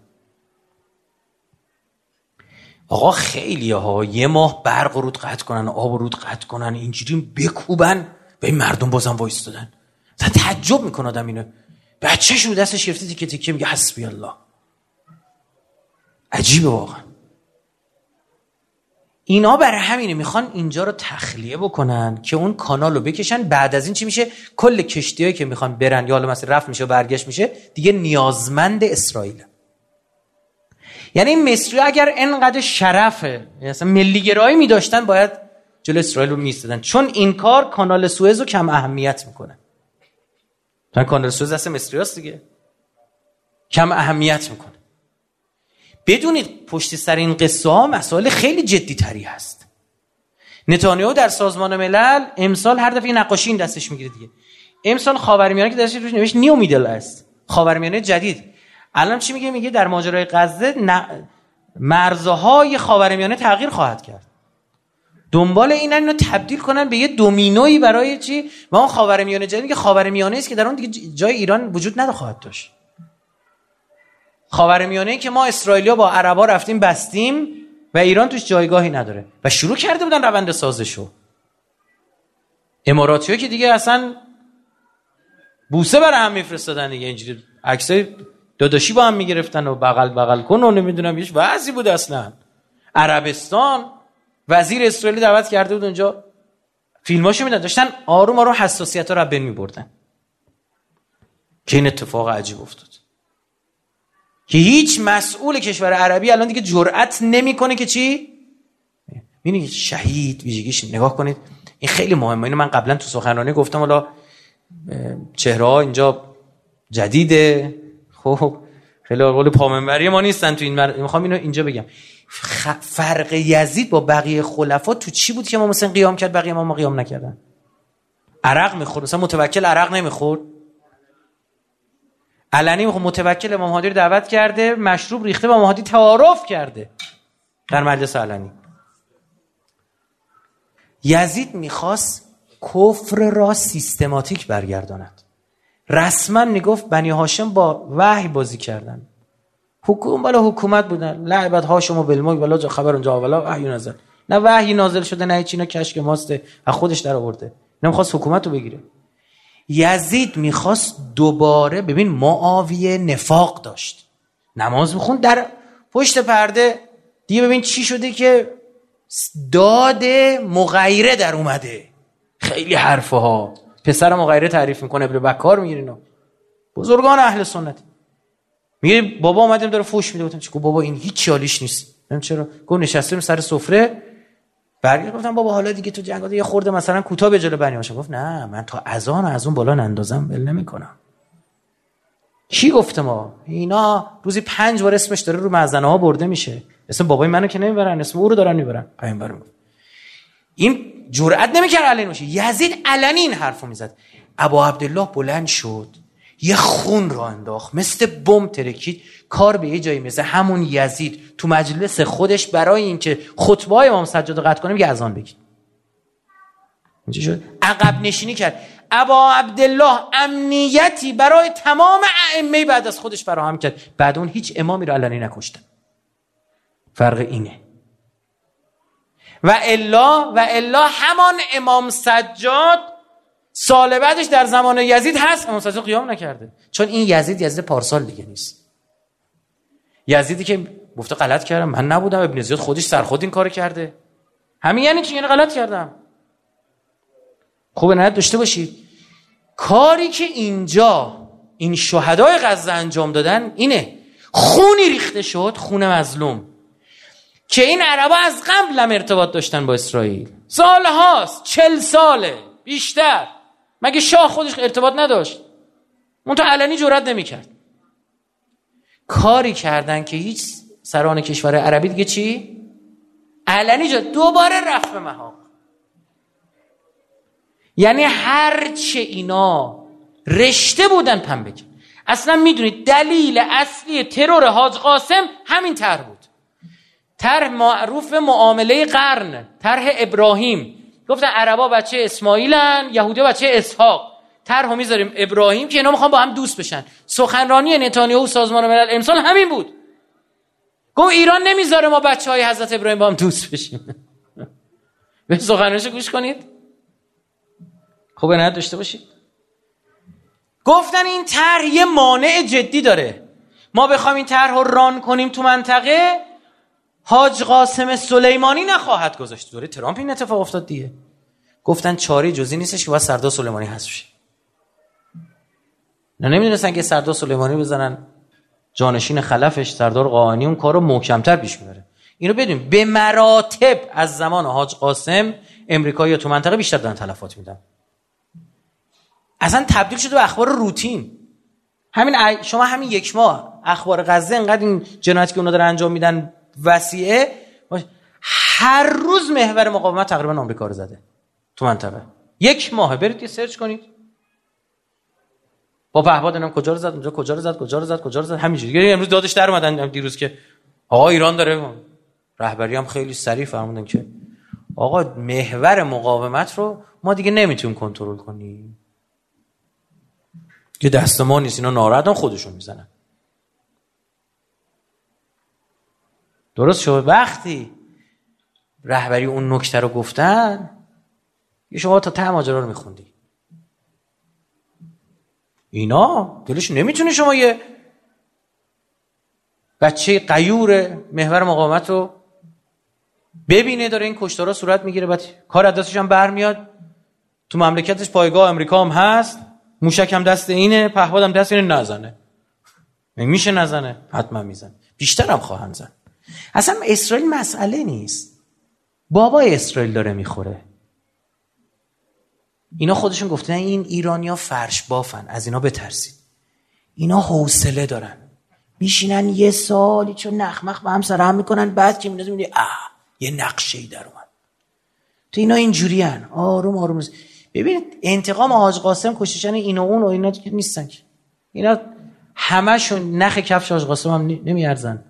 آقا خیلی ها یه ماه برق رود قطع کنن، آب رود قطع کنن، اینجوری بکوبن به این مردم بازم وایستادن. تعجب میکنه آدم اینو. بچه‌ش رو دستش گرفته تیکه تیکه میگه حسبی الله. عجیبه واقعا. اینا برای همینه میخوان اینجا رو تخلیه بکنن که اون کانال رو بکشن. بعد از این چی میشه؟ کل کشتیایی که میخوان برن یا حالا مثلا رفت میشه و برگشت میشه دیگه نیازمند اسرائیل. یعنی این مصری اگر انقدر شرفه مثلا ملی گرایی می‌داشتن باید جلوی اسرائیل رو می‌ایستادن، چون این کار کانال سوئز رو کم اهمیت میکنه. چون کانال سوئز دست مصریاست دیگه، کم اهمیت میکنه. بدونید پشت سر این قصه ها مسائل خیلی جدی تری هست. نتانیاهو در سازمان ملل امسال هر دفعه نقاشی این دستش میگیره دیگه. امسال خاورمیانه که دستش روش نوشت نیو میدل است، خاورمیانه جدید. الان چی میگه؟ میگه در ماجرای غزه مرزهای خاورمیانه تغییر خواهد کرد. دنبال اینو تبدیل کنن به یه دومینویی برای چی؟ و اون خاورمیانه جدید که خاورمیانه است که در اون دیگه جای ایران وجود نخواهد داشت. خاورمیانه‌ای که ما اسرائیلیا با عربا رفتیم بستیم و ایران توش جایگاهی نداره و شروع کرده بودن روند سازشو. اماراتی‌ها که دیگه اصلا بوسه برای هم میفرستادن دیگه، اینجوری عکسای داداشی با هم میگرفتن و بغل کن و نمیدونم یه وضعی بود. اصلا عربستان وزیر اسرائیل دعوت کرده بود اونجا، فیلماشو میدن، داشتن آروم آروم حساسیت‌ها رو بین میبردن که این اتفاق عجیب افتاد که هیچ مسئول کشور عربی الان دیگه جرأت نمیکنه که چی؟ می‌بینید شهید ویژگیش نگاه کنید، این خیلی مهمه. اینو من قبلا تو سخنرانی گفتم، حالا چهره‌ها اینجا جدیده، خب خیلی قول پامنبری ما نیستن تو این میخوام اینو اینجا بگم. فرق یزید با بقیه خلفا تو چی بود که ما مثلا قیام کرد بقیه ما قیام نکردن؟ عرق میخورد، مثلا متوکل عرق نمیخورد، علنی متوکل امام هادی رو دعوت کرده، مشروب ریخته و امام هادی تعارف کرده در مجلس علنی. یزید میخواست کفر را سیستماتیک برگرداند. رسما میگفت بنی هاشم با وحی بازی کردن، حکومت بودن، لعبت هاشم و بالملک ولا خبر اونجا ولا وحی نزل، نه وحی نازل شده نه چینا، کشک ماسته از خودش در آورده، نمیخواست حکومت رو بگیره. یزید میخواست دوباره، ببین معاویه نفاق داشت، نماز میخوند در پشت پرده دیگه، ببین چی شده که داد مغیره در اومده، خیلی حرفه ها، پسر مغیره تعریف میکنه، ابن بکار میگیرینو، بزرگان اهل سنت میگه بابا اومدیم داره فوش میده. گفتم چیکار بابا این هیچ چالیش نیست، نمیدونم چرا. گفت نشستیم سر سفره، برگشت گفتم بابا حالا دیگه تو جنگات یه خورده مثلا کوتاه به جلو بنی هاشم. گفت نه من تا اذان از اون بالا نندازم ول نمیکنم. کی گفته ما اینا روزی 5 بار اسمش داره رو مأذنه ها برده میشه، اسم بابای منو که نمیبرن، اسم او رو دارن میبرن. پیامبر میگه این جرئت نمیکرد علنی باشه. یزید علنی این حرفو میزد. ابا عبدالله بلند شد یه خون را انداخت، مثل بمب ترکید، کار به یه جایی مثل همون یزید تو مجلس خودش برای اینکه خطبه‌های امام سجاد رو قطع کنه میگه اذان بگید. اینجا شد عقب نشینی کرد. ابا عبدالله امنیتی برای تمام ائمه بعد از خودش فراهم کرد، بعد اون هیچ امامی رو علنی نکشتن. فرق اینه. و الا همان امام سجاد سال بعدش در زمان یزید هست، امام سجاد قیام نکرده، چون این یزید پارسال دیگه نیست. یزیدی که گفته غلط کردم، من نبودم، ابن زیاد خودش سر خود این کارو کرده. همین یعنی چی؟ یعنی غلط کردم. خوبه نهایت داشته باشید. کاری که اینجا این شهدای غزه انجام دادن اینه، خونی ریخته شد، خون مظلوم، که این عربا از قبل هم ارتباط داشتن با اسرائیل، سال هاست، 40 ساله بیشتر. مگه شاه خودش ارتباط نداشت؟ اون تو علنی جرئت نمی‌کرد. کاری کردن که هیچ سران کشور عربی دیگه چی؟ علنی دوباره رفت به محاق. یعنی هرچه اینا رشته بودن پنبه کرد. اصلا میدونید دلیل اصلی ترور حاج قاسم همین طرح بود. طرح معروف معامله قرن، طرح ابراهیم. گفتن عربا بچه اسماعیلن، یهودی بچه اسحاق. طرحو میذاریم ابراهیم که اینا میخوان با هم دوست بشن. سخنرانی نتانیاهو سازمان ملل امسال همین بود. گفت ایران نمیذاره ما بچهای حضرت ابراهیم با هم دوست بشیم. به سخنرانیشو گوش کنید. خوبه نه داشته باشید. گفتن این طرح یه مانع جدی داره. ما بخوایم این طرح رو ران کنیم تو منطقه، حاج قاسم سلیمانی نخواهد گذاشت. دوره ترامپ این اتفاق افتاد دیگه. گفتن چاره جزی نیستش که باید سردار سلیمانی حذف شه. نه نمیدونستن که سردار سلیمانی بزنن جانشین خلفش سردار قاآنی اون کارو محکم‌تر پیش میبره. اینو بدون به مراتب از زمان حاج قاسم امریکایی‌ها تو منطقه بیشتر دارن تلفات میدن. اصلا تبدیل شده به اخبار روتین. شما همین 1 ماه اخبار غزه انقدر این جنایتی که اونا دارن انجام میدن وسیعه، هر روز محور مقاومت تقریبا آمریکا رو زده تو منطقه. 1 ماه برید یه سرچ کنید. با پهپاد اینم کجا رو زد، اونجا کجا رو زد همینجوری. امروز دادش در اومدن دیروز که آقا ایران داره، رهبری هم خیلی سریع فرمودن که آقا محور مقاومت رو ما دیگه نمیتونیم کنترل کنیم. که دست ما نیست، اینا ناراحتن خودشون میزنن. درست شد. وقتی رهبری اون نکته رو گفتن، شما تا ته ماجرا رو میخوندی. اینا دلش نمیتونه شما یه بچه غیور محور مقاومت رو ببینه داره این کشتارا صورت میگیره، بعد کار از دستش هم برمیاد. تو مملکتش پایگاه امریکا هم هست، موشک هم دست اینه، پهپاد هم دست اینه، نزنه. میشه نزنه؟ حتما میزنه، بیشتر هم خواهند زن. اصلا اسرائیل مسئله نیست، بابای اسرائیل داره میخوره. اینا خودشون گفتن این ایرانیا فرش بافن، از اینا بترسید. اینا حوصله دارن، میشینن یه سالی چون نخمخ با هم سرهم میکنن، بعد که میندازی میبینی یه نقشه‌ای در اومد. تو اینا اینجوریان، آروم آروم. ببینید انتقام حاج قاسم کشتن این و اون و اینا که نیستن که، اینا همشون نخ کفش حاج قاسم هم نمیارزن.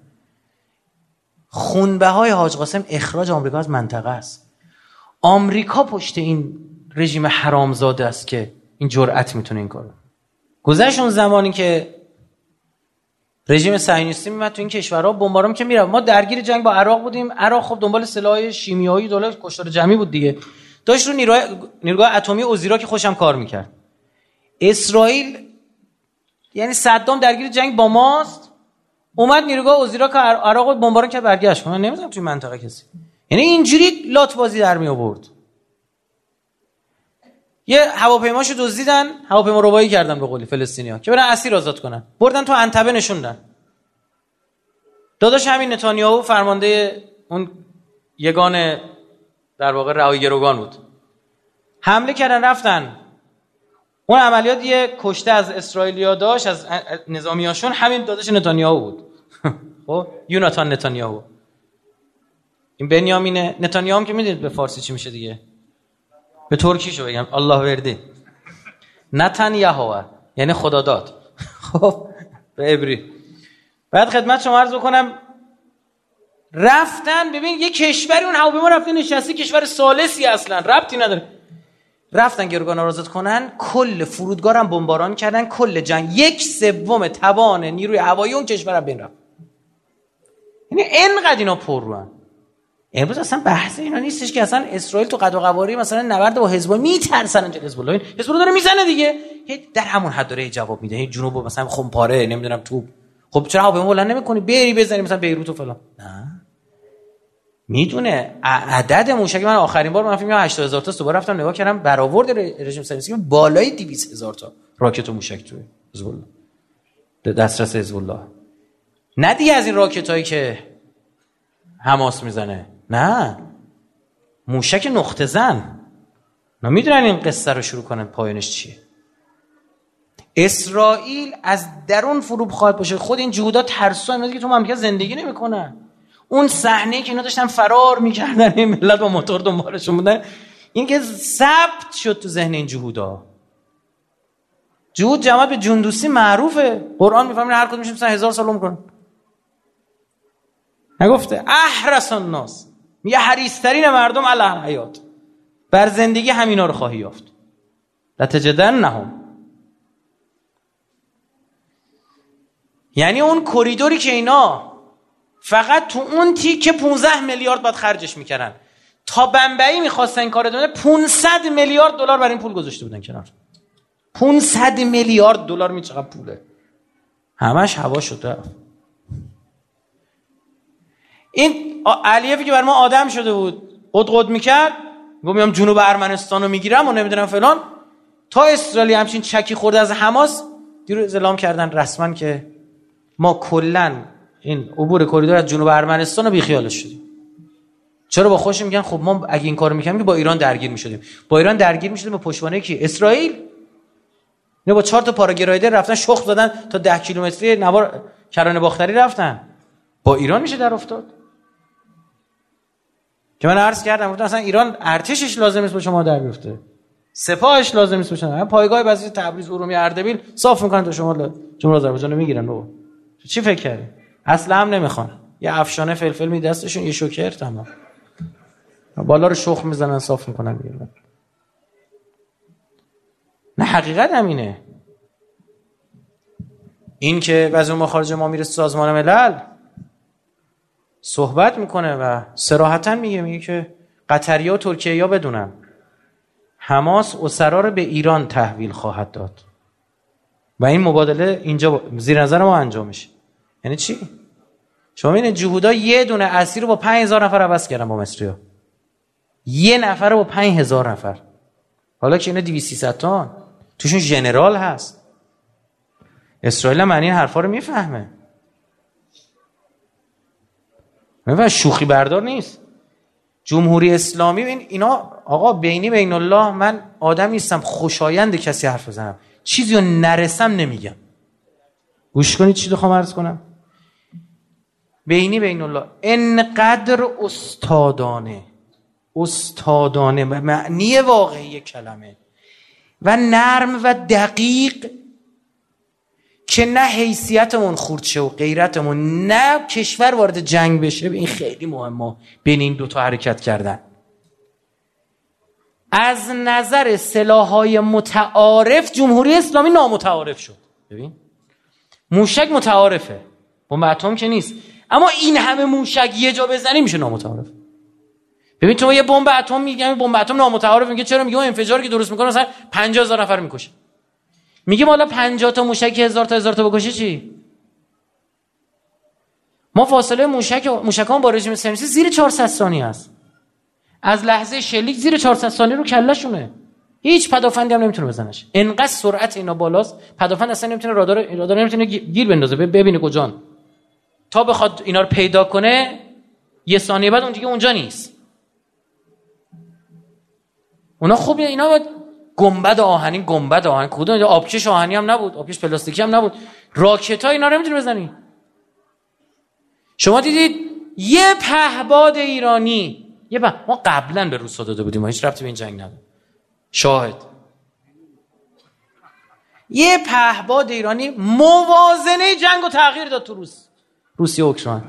خونبهای حاج قاسم اخراج آمریکا از منطقه است. آمریکا پشت این رژیم حرامزاده است که این جرأت میتونه این کارو. گذشت اون زمانی که رژیم صهیونیستی میاد تو این کشورها بمباران که میره. ما درگیر جنگ با عراق بودیم. عراق خب دنبال سلاح شیمیایی دولت کشتار جمعی بود دیگه، داشت رو نیروگاه اتمی اوزیرا که خوشم کار میکرد. اسرائیل یعنی صدام درگیر جنگ با ماست، اومد نیروگاه اوزیرا که عراق بمباران کرد برگشت. من نمیذارم توی منطقه کسی، یعنی اینجوری لات بازی در می آورد. یه هواپیماشو دزدیدن، هواپیما ربایی کردن به قولی فلسطینی‌ها که برن اسیر آزاد کنن، بردن تو انتبه نشوندن. داداش همین نتانیاهو فرمانده اون یگان در واقع رهایی گروگان بود، حمله کردن رفتن. اون عملیات یه کشته از اسرائیلیا داشت، از نظامیاشون، همین داداش نتانیاهو بود. خب یوناتان نتانیاهو. این بنیامین نتانیاهو که میدونید به فارسی چی میشه دیگه، به ترکیشو بگم الله ورده، نتانیاهو یعنی خدا داد. خب به عبری. بعد خدمت شما عرض بکنم رفتن، ببین یه کشوری اون هواپیما رفته نشسته، کشور ثالثی اصلا ربطی نداره، رفتن گروگانا رو آزاد کنن، کل فرودگاه هم بمباران کردن، کل جنگ 1/3 توان نیروی هوایی اون کشور رو بین رفت. یعنی اینقدر اینا پر روان. امروز اصلا بحث اینا نیستش که اصلا اسرائیل تو قد و قواری مثلا نبرد با حزب الله میترسن. انجا حزب الله داره میزنه دیگه، در همون حد داره جواب میده. جنوب مثلا خمپاره نمیدونم تو، خب چرا هواپیما بلند نمیکنی بری بزنی مثلا بیروت و فلان؟ نه، میدونه عدد موشک. من آخرین بار من فکر کنم 80000 تا دوباره رفتم نگاه کردم، برآورد رژیم صهیونیستی بالای 200000 تا راکت و موشک توی حزب الله، دسترس حزب الله. نه دیگه از این راکتایی که حماس میزنه، نه، موشک نقطه زن. نمیدونن این قصه رو شروع کنن پایانش چیه. اسرائیل از درون فروب خواهد باشه. خود این جهودا ترسو هم که تو مملکت زندگی نمیکنن. اون صحنه که اینا داشتن فرار میکردن، این ملت با موتور دنبالشون بودن، این که ثبت شد تو ذهن این جهودا. جهود جماعت به جندوسی معروفه، قرآن میفهمین هر کدومش مثلا 1000 سال عمر کنن. نگفته احرس الناس، میگه حریص‌ترین مردم علی الحیات، بر زندگی همینا رو خواهی یافت. لتجدنهم، یعنی اون کریدوری که اینا فقط تو اون تیکه 15 میلیارد باید خرجش میکردن، تا بمبئی میخواستن این کارو کنن 500 میلیارد دلار برای این پول گذاشته بودن کنار. 500 میلیارد دلار می چقدر پوله، همش هوا شده. این علیفی که بر ما آدم شده بود قد میکرد، گفت میام جنوب ارمنستان رو میگیرم و نمیدونم فلان، تا اسرائیل همچین چکی خورده از حماس دیرو اعلام کردن رسما که ما کلن این عبور کریدور از جنوب ارمنستان رو بیخیالش شدیم. چرا؟ با خوش میگن خب ما اگه این کارو میکنیم که با ایران درگیر میشدیم. با ایران درگیر میشدیم به پشتوانه کی؟ اسرائیل. اینا با 4 تا پاراگلایدر رفتن شخم زدن تا 10 کیلومتری نوار کرانه باختری رفتن. با ایران میشه در افتاد. که من عرض کردم گفتم اصلا ایران ارتشش لازم نیست با شما در بیفته، سپاهش لازم نیست با شما. پایگاه بعضی تبریز، ارومیه، اردبیل صاف میکنن تا شما جمهوری آذربایجان رو میگیرن. بابا چی فکر کردی؟ اصلا هم نمیخوان. یه افشانه فلفل می دستشون، یه شوکر، تمام بالا رو شخم میزنن صاف میکنن میگیرن. نه حقیقت همینه. این که وزیر امور خارجه ما میره سازمان ملل صحبت میکنه و صراحتاً میگه که قطری‌ها و ترکیه‌ها بدونن حماس اسرا رو به ایران تحویل خواهد داد و این مبادله اینجا زیر نظر ما انجام میشه. یعنی چی؟ شما ببینید جهودا یه دونه اسیر رو با 5000 نفر عوض کردن با مصری‌ها. یه نفر رو با 5000 نفر. حالا که اینا 200-300 تا توشون ژنرال هست. اسرائیل معنی این حرفا رو میفهمه. و شوخی بردار نیست. جمهوری اسلامی اینا آقا بین الله، من آدم نیستم خوشایند کسی حرف بزنم، چیزی رو نرسم نمیگم. گوش کنید چی بخوام عرض کنم. بین الله انقدر استادانه معنی واقعی کلمه و نرم و دقیق که نه حیثیتمون خورد شه و غیرتمون، نه کشور وارد جنگ بشه. این خیلی مهمه بین این دوتا حرکت کردن. از نظر سلاح‌های متعارف جمهوری اسلامی نامتعارف شد. ببین موشک متعارفه، بمب اتم که نیست، اما این همه موشک یه جا بزنی میشه نامتعارف. ببین تو یه بمب اتم میگم بمب اتم نامتعارف، میگه چرا؟ میگه اون انفجاری که درست میکنه مثلا 50000 نفر میکشه. میگه حالا 50 تا موشک 1000 تا بکشه چی؟ ما فاصله موشکان با رژیم صهیونیستی زیر 400 ثانیه است. از لحظه شلیک زیر 400 ثانیه رو کلهشونه. هیچ پدافندی هم نمیتونه بزنش. انقدر سرعت اینا بالاست، پدافند اصلا نمیتونه رادار نمیتونه گیر بندازه ببینه کجان. تا بخواد اینا رو پیدا کنه یه ثانیه بعد اون دیگه اونجا نیست. اونا خوب اینا باید گنبد آهنین کدوم آبکش آهنی هم نبود، آبکش پلاستیکی هم نبود، راکت‌ها اینا رو نمیتونه بزنی. شما دیدید یه پهباد ایرانی ما قبلا به روسا داده بودیم، ما هیچ ربطی به این جنگ نداره. شاهد یه پهباد ایرانی موازنه جنگو تغییر داد تو روسیه و اوکراین.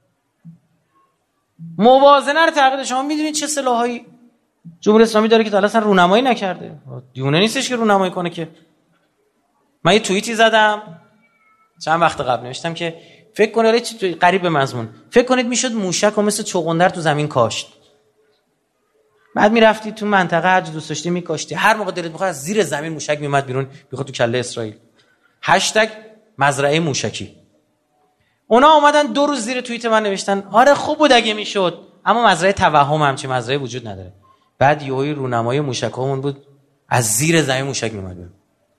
موازنه رو تغییر داد. شما میدونید چه سلاحایی جمهوری اسلامی داره که تا اصلا رونمایی نکرده. دیونه نیستش که رونمایی کنه. که من یه توییتی زدم چند وقت قبل، نوشتم که فکر کنید قریب به مضمون، فکر کنید میشد موشک و مثل چغندر تو زمین کاشت. بعد میرفتی تو منطقه هر جا دوست داشتی میکاشتی، هر موقع دلت میخواد از زیر زمین موشک میومد بیرون میخواد تو کله اسرائیل. #مزرعه موشکی. اونا اومدن 2 روز زیر توییت من نوشتن آره خوب بود اگه میشد، اما مزرعه توهم همچین مزرعه وجود نداره. بعد یهویی رونمای موشکامون بود، از زیر زمین موشک میومد بیرون.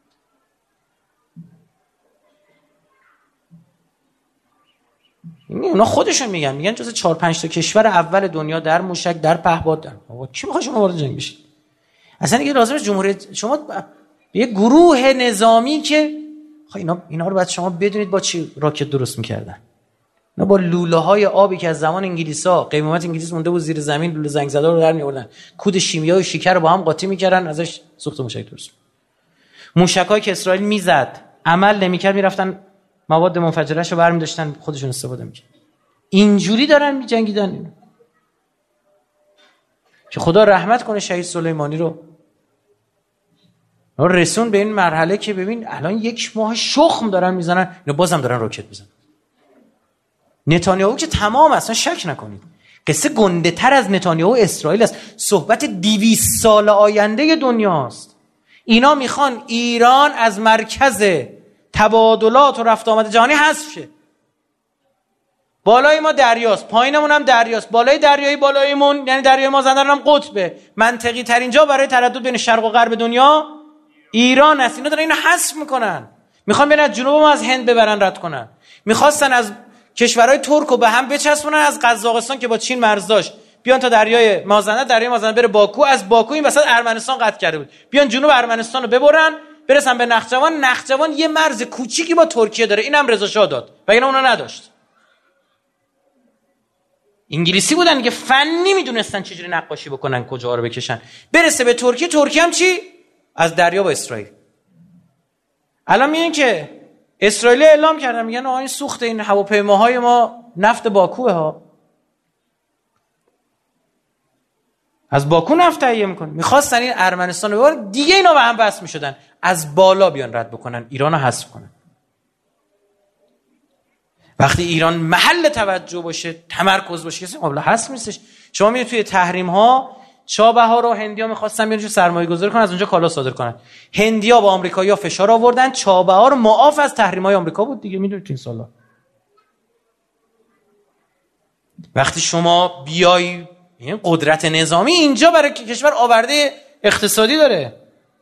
اونا خودشون میگن جز 4-5 تا کشور اول دنیا در موشک، در پهپاد دارن. آقا کی میخواد شما وارد جنگ بشید؟ اصلا دیگه لازمه جمهوریت شما یه گروه نظامی که اینا رو باید شما بدونید با چی راکت درست میکردن. اینا با لوله‌های آبی که از زمان انگلیسا قیمت انگلیس مونده بود زیر زمین، لوله زنگ زده رو در میآوردن، کود شیمیایی و شکر رو با هم قاطی میکردن، ازش سوخت موشک درست. موشکایی که اسرائیل میزد عمل نمیکرد، میرفتن مواد منفجره‌شو برمی‌داشتن خودشون استفاده می‌کردن. اینجوری دارن می‌جنگیدن. که خدا رحمت کنه شهید سلیمانی رو رسون به این مرحله که ببین الان 1 ماه شخم دارن میزنن، اینا بازم دارن راکت میزنن. نتانیاهو که تمام، اصلا شک نکنید قصه گنده تر از نتانیاهو اسرائیل است. صحبت 200 سال آینده دنیاست. اینا میخوان ایران از مرکز تبادلات و رفت آمد جهانی حذف شه. بالای ما دریاست، پایینمون هم دریاست، بالای دریایی بالایمون یعنی دریای مازندران هم قطبه. منطقی ترین جا برای تردد بین شرق و غرب دنیا ایران است. اینا دارن اینو حذف میکنن. میخوان بیان از جنوب ما از هند ببرن رد کنن. میخواستن از کشورهای ترک رو به هم بچسبونن، از قزاقستان که با چین مرز داشت بیان تا دریای مازندران بره باکو، از باکو این وسط ارمنستان قطع کرده بود، بیان جنوب ارمنستان رو ببرن برسن به نخجوان یه مرز کوچیکی با ترکیه داره، اینم رضا شاه داد وگرنه اونا نداشت. انگلیسی بودن دیگه، فنی میدونستن چجوری نقاشی بکنن کجا رو بکشن برسه به ترکیه هم چی از دریا با اسرائیل. الان میگن که اسرائیل اعلام کردن، میگن آقا این سوخت این هواپیماهای ما نفت باکوه ها، از باکو نفت تهیه میکنن. میخواستن این ارمنستان رو ببرن دیگه، اینا به هم بس میشدن از بالا بیان رد بکنن ایران رو حذف کنن. وقتی ایران محل توجه باشه، تمرکز باشه، کسی قابل حذف نیستش. شما میبینید توی تحریم ها چابهار رو هندیا می‌خواستن بیان سرمایه‌گذاری کنن، از اونجا کالا صادر کنن. هندیا با آمریکایی‌ها فشار آوردن، چابهار معاف از تحریم‌های آمریکا بود دیگه، میدونید این سالا. وقتی شما بیای این قدرت نظامی اینجا برای کشور آورده اقتصادی داره.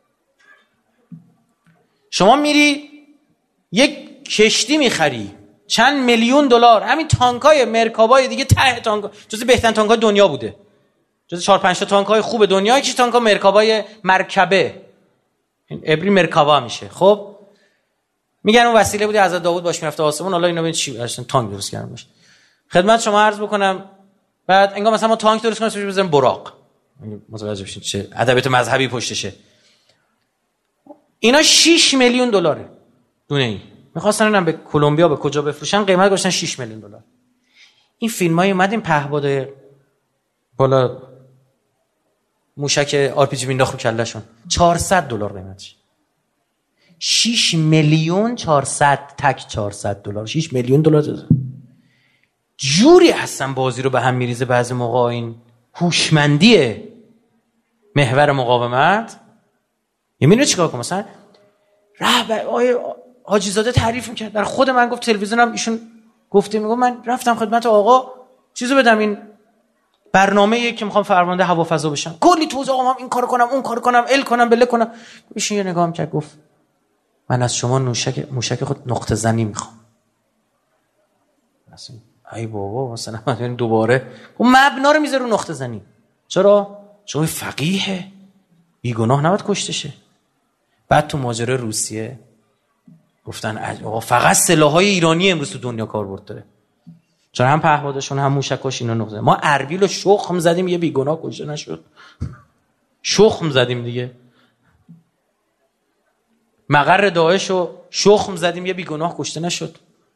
شما میری یک کشتی میخری چند میلیون دلار، همین تانکای مرکابای دیگه ته تانکا جز بهترین تانکای دنیا بوده، جز 4-5 تا تانکای خوب دنیا، یکی تانکا مرکابای مرکبه، این ابری مرکبا میشه. خب میگن اون وسیله بوده حضرت داوود باش میرفته آسمون، حالا اینا ببین چی اصلا تانک درست کردن باشه. خدمت شما عرض بکنم بعد انگار مثلا ما تانک درست کنیم بزنیم براق، متوجه بشین چه ادبیات مذهبی پشتشه. اینا 6 میلیون دلاره دونه ای. می‌خواستن اینم به کلمبیا به کجا بفروشن، قیمت گذاشتن 6 میلیون دلار. این فیلمای اومدیم پهباد بالا موشک آر پی جی مینداخت رو کلهشون، $400 قیمتش. 6 میلیون 400 تک $400، 6 میلیون دلار. جوری هستن بازی رو به هم میریزه بعضی موقع این هوشمندی محور مقاومت. یعنی چیکار کنم؟ مثلا رهبر حاجی زاده تعریف میکرد، در خود من گفت تلویزیونم ایشون گفته، میگم من رفتم خدمت آقا چیزو بدم، این برنامه‌ای که میخوام فرمانده هوافضا بشم، کلی توضیح آقا من این کارو کنم اون کارو کنم ال کنم بله کنم. ایشون یه نگاه میکرد گفت من از شما موشک خود نقطه زنی میخوام. مثلا ای بابا مثلا من دوباره اون مبنا رو میذاره رو نقطه زنی. چرا؟ چون فقیه بیگناه نباید کشته شه. بعد تو ماجرای روسیه گفتن آقا فقط سلاح‌های ایرانی امروز تو دنیا کاربرد داره، چون هم پهپادشون هم موشکاش اینا نقطه. ما اربیل رو شخم زدیم یه بیگناه کشته نشد، شخم زدیم دیگه. مقر داعش رو شخم زدیم یه بیگناه کشته نشد.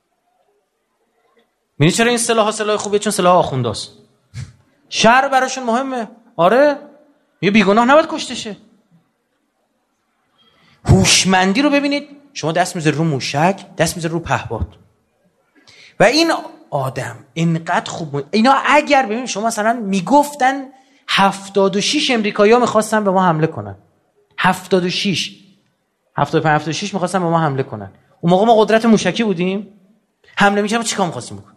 می‌بینی چرا این سلاح خوبیه؟ چون سلاح آخونداست، شهر براشون مهمه. آره یه بیگناه نباید کشته شه. هوشمندی رو ببینید، شما دست میذاری رو موشک، دست میذاری رو پهپاد. و این آدم اینقدر خوب اینا اگر ببینید شما مثلا میگفتن 76 امریکایی‌ها می‌خواستن به ما حمله کنن، 76 می‌خواستن به ما حمله کنن. اون موقع ما قدرت موشکی بودیم، حمله می‌کردیم چیکار می‌خواستیم بکنیم؟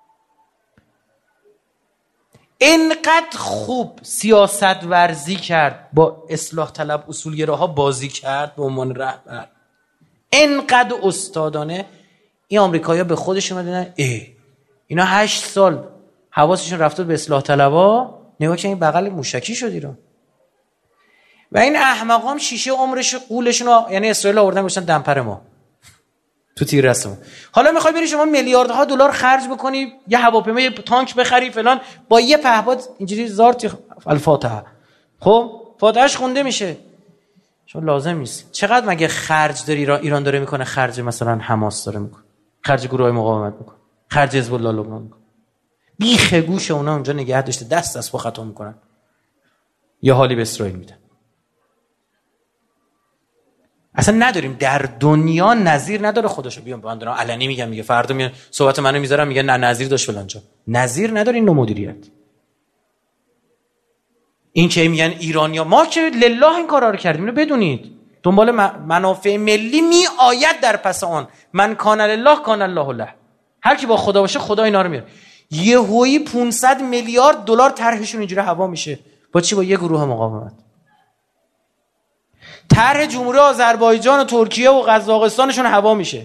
اینقدر خوب سیاست ورزی کرد، با اصلاح طلب اصولگراها بازی کرد به عنوان رهبر، اینقدر استادانه. این آمریکایی‌ها به خودشون دیدن اینا 8 سال حواسشون رفته به اصلاح طلبا، نگاه که این بغل موشکی شد ایران. و این احمقام شیشه عمرش قولشون یعنی اسرائیل آوردن گفتن دمپر ما تو تیر رسمون. حالا میخوای بری شما میلیاردها دلار خرج بکنی یه هواپیما یه تانک بخری فلان، با یه پهپاد اینجوری زارتی الفاتحه. خب فاتحهش خونده میشه، چون لازم نیست. چقدر مگه خرج داره ایران داره میکنه؟ خرج مثلا حماس داره میکنه، خرج گروه مقاومت میکنه، خرج حزب الله لبنان میکنه. بیخ گوش اونا اونجا نگه داشته، دست با خطا میکنن، یه حالی به اسرائیل میدن. اصلا نداریم در دنیا نظیر نداره. خودشو بیان من دارم علنی میگم، میگه فردا میان صحبت منو میذارم میگه نه نظیر داشت فلان جا. نظیر نداره این نوع مدیریت. این که میگن ایرانیا، ما که لله این کارا رو کردیم، اینو بدونید. دنبال منافع ملی می آید در پس آن، من کان لله کان الله له. هر کی با خدا باشه خدا اینا رو میاره. یهویی 500 میلیارد دلار طرحشون اینجوری هوا میشه. با چی؟ با یه گروه مقاومت. طرح جمهوری آذربایجان و ترکیه و قزاقستانشون هوا میشه.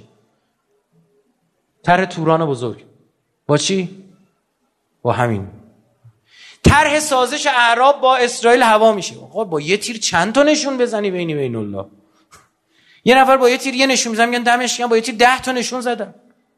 طرح توران بزرگ با چی؟ با همین. طرح سازش اعراب با اسرائیل هوا میشه. آقا با یه تیر چند تا نشون بزنی بین الله. یه نفر با یه تیر یه نشون میزنه میگن دمش گرم، با یه تیر 10 تا نشون زدن.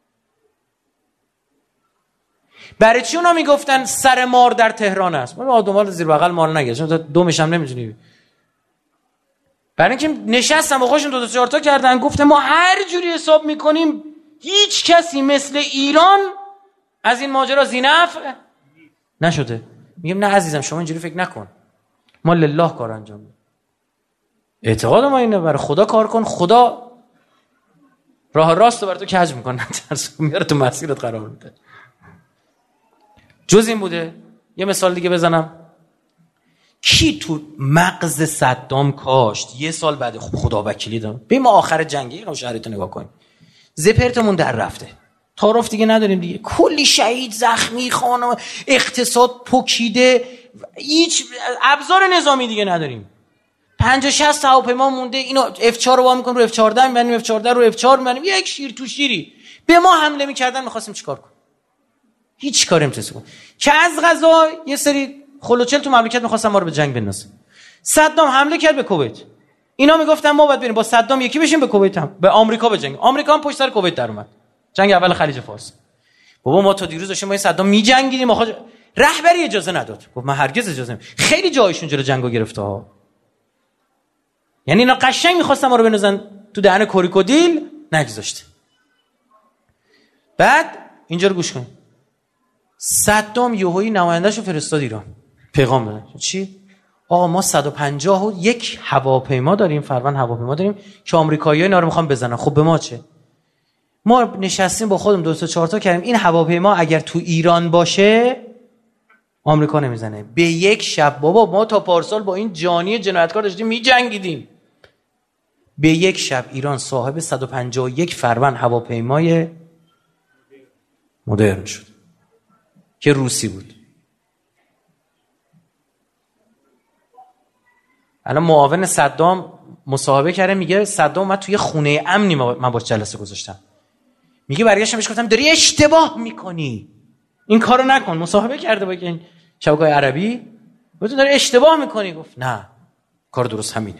برای چی اونا میگفتن سر مار در تهران است؟ ما دنبال زیر بغل مار نگه، چون دومش هم نمیتونی. برای اینکه نشستن با خودشون 2 تا 4 تا کردن، گفتن ما هر جوری حساب میکنیم هیچ کسی مثل ایران از این ماجرا زینف نشده. میگم نه عزیزم شما اینجوری فکر نکن، ما لله کار انجام میدیم. اعتقاد ما اینه برای خدا کار کن، خدا راه راست رو برای تو کج میکنه، ترس میاره تو مسیرت قرار میده. جز این بوده. یه مثال دیگه بزنم. کی تو مغز صدام کاشت یه سال بعد خدا وکیلی دارم به ما آخر جنگی هم شهرتو نگاه کنیم زپرتمون در رفته تعارف دیگه نداریم دیگه کلی شهید زخمی خانم اقتصاد پوکیده هیچ ابزار نظامی دیگه نداریم 50-60 هواپیما مونده اینو F4 رو وا می‌کنیم رو F14 می‌بریم F14 رو F4 می‌بریم یک شیر تو شیری به ما حمله می‌کردن می‌خواستیم چیکار کنیم هیچ کاری نمی‌تونستیم که از قضا یه سری خلوچل تو مملکت می‌خواستن ما رو به جنگ بندازن صدام حمله کرد به کویت اینا میگفتن ما باید بریم با صدام یکی بشیم به کویت هم به آمریکا بجنگیم آمریکا هم پشت سر کویت در اومد جنگ اول خلیج فارس بابا ما تا دیروز داشتیم با این صدام می‌جنگیدیم آخه رهبری اجازه نداد گفت من هرگز اجازه نمیدم خیلی جایشون جلو جنگو گرفته ها یعنی اینا قشنگ می‌خواستن ما رو بندازن تو دهن کوریکودیل نگذاشته بعد اینجا رو گوش کن صدام یهویی نماینده‌شو فرستاد ایران پیغام داد چی آقا ما 151 هواپیما داریم فروند هواپیما داریم که آمریکایی‌ها اینا رو می‌خوان بزنن خب به ما چه ما نشستیم با خودم 2-4 تا کردیم این هواپیما اگر تو ایران باشه آمریکا نمیزنه به یک شب بابا ما تا پارسال با این جانی جنایتکار داشتیم می‌جنگیدیم به یک شب ایران صاحب 151 فروند هواپیمای مدرن شد که روسی بود الان معاون صدام مصاحبه کرده میگه صدام اومد توی خونه امنی من باش جلسه گذاشتم میگه برگشتم بهش گفتم داری اشتباه میکنی این کارو نکن مصاحبه کرده با این شبکه‌های عربی گفتم داری اشتباه میکنی گفت نه کار درست همینه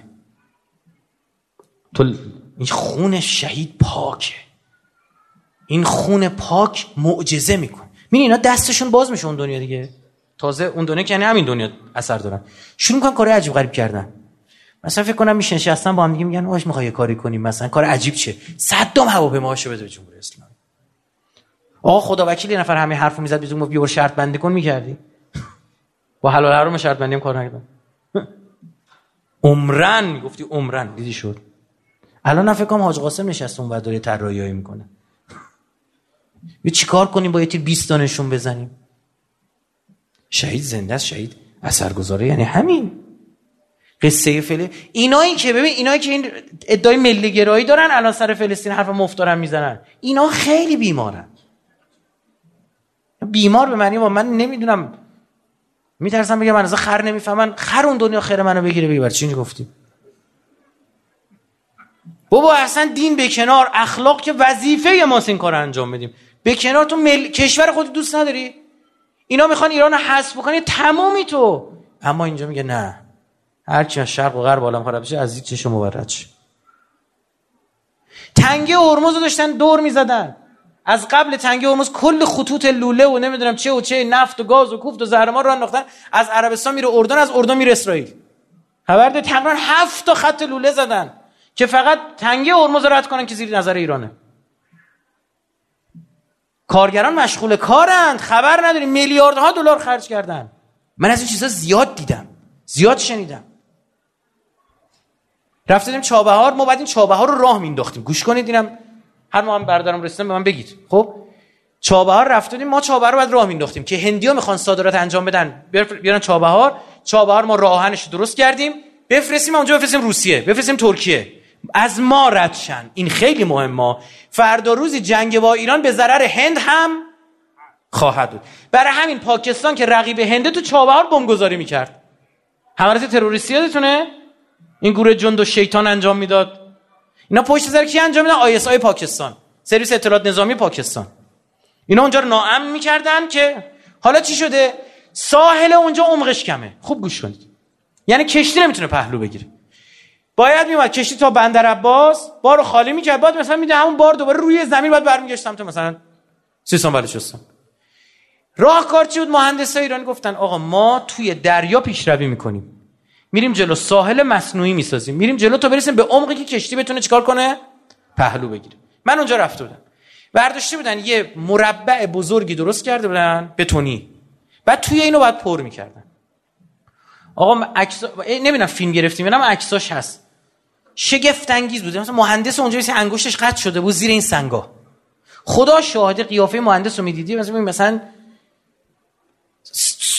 تو این خون شهید پاکه این خون پاک معجزه میکنه ببین اینا دستشون باز میشه اون دنیا دیگه تازه اون دنیا که یعنی همین دنیا اثر دارن شروع میکنن کار عجیب غریب کردن مثلا فکر کنم نشستن با هم دیگه میگن آش میخوای کاری کنیم مثلا کار عجیب چه صدام هواپیماهاشو بده به جمهوری اسلامی آقا خدا وکیل یه نفر همین حرفو میزد بیرون بیا برو شرط بندی کن میکردی با حلال حرام شرط بندی هم کار نکردن عمرن میگفتی عمرن دیدی شد الان فکر کنم حاج قاسم نشسته اون ور داره طراحیایی میکنه یه چیکار کنیم با یه تیر 20 تا نشون بزنیم شهید زنده است شهید اثرگذاره یعنی همین قصه فعلی اینایی که ببین اینایی که این ادعای ملی گرایی دارن الان سر فلسطین حرف مفت دارن میزنن اینا خیلی بیمارن بیمار به معنی من نمیدونم میترسم بگم من از خر نمیفهمن خر اون دنیا خیر منو بگیره بگی چی گفتی بابا اصلا دین به کنار اخلاق که وظیفه ماست این کارو انجام بدیم به کنار تو کشور خودت دوست نداری اینا میخوان ایران رو حذف بکنی تمامی تو اما اینجا میگه نه هر چی از شرق و غرب عالم خراب بشه از هیچ چشم مبرد شه تنگه هرمز رو داشتن دور میزدن از قبل تنگه هرمز کل خطوط لوله و نمیدونم چه و چه نفت و گاز و کوفت و زهرمار رو انداختن از عربستان میره اردن از اردن میره اسرائیل خبر ده تقریبا 7 تا خط لوله زدن که فقط تنگه هرمز رو رد کنن که زیر نظر ایرانه کارگران مشغول کارند خبر نداریم میلیاردها دلار خرج کردن من از این چیزا زیاد دیدم زیاد شنیدم رفتیم چابهار ما بعد این چابهار رو راه مینداختیم گوش کنید اینم هر ما هم بردارم رسیدم به من بگید خب چابهار رفتیم ما چابهار رو بعد راه مینداختیم که هندی‌ها میخوان صادرات انجام بدن بیارن چابهار ما راه آهنش درست کردیم بفرستیم اونجا بفرستیم روسیه بفرستیم ترکیه از ما ردشن این خیلی مهمه فردا روزی جنگ با ایران به ضرر هند هم خواهد بود برای همین پاکستان که رقیب هنده تو چابهار بمبگذاری میکرد حملات تروریستی یادتونه این گروه جند و شیطان انجام میداد اینا پشت سر کی انجام میدن ISI پاکستان سرویس اطلاعات نظامی پاکستان اینا اونجا رو ناامن میکردن که حالا چی شده ساحل اونجا عمقش کمه خوب گوش کنید یعنی کشتی نمیتونه پهلو بگیره باید میومد کشتی تا بندر عباس بارو خالی میکرد بعد مثلا میده همون بار دوباره روی زمین بعد برمیگشتم تو مثلا سیستان بلوچستان راهکار چی بود مهندسای ایرانی گفتن آقا ما توی دریا پیشروی میکنیم میریم جلو ساحل مصنوعی میسازیم میریم جلو تا برسیم به عمقی که کشتی بتونه چیکار کنه پهلو بگیره من اونجا رفته بودم برداشته بودن یه مربع بزرگی درست کرده بودن بتونی بعد توی اینو بعد پر میکردن آقا نمیدونم فیلم گرفتیم اینا عکساش هست شگفت انگیز بود مثلا مهندس اونجا مثلا انگشتش قطع شده بود زیر این سنگا خدا شاهد قیافه مهندس رو میدیدی مثلا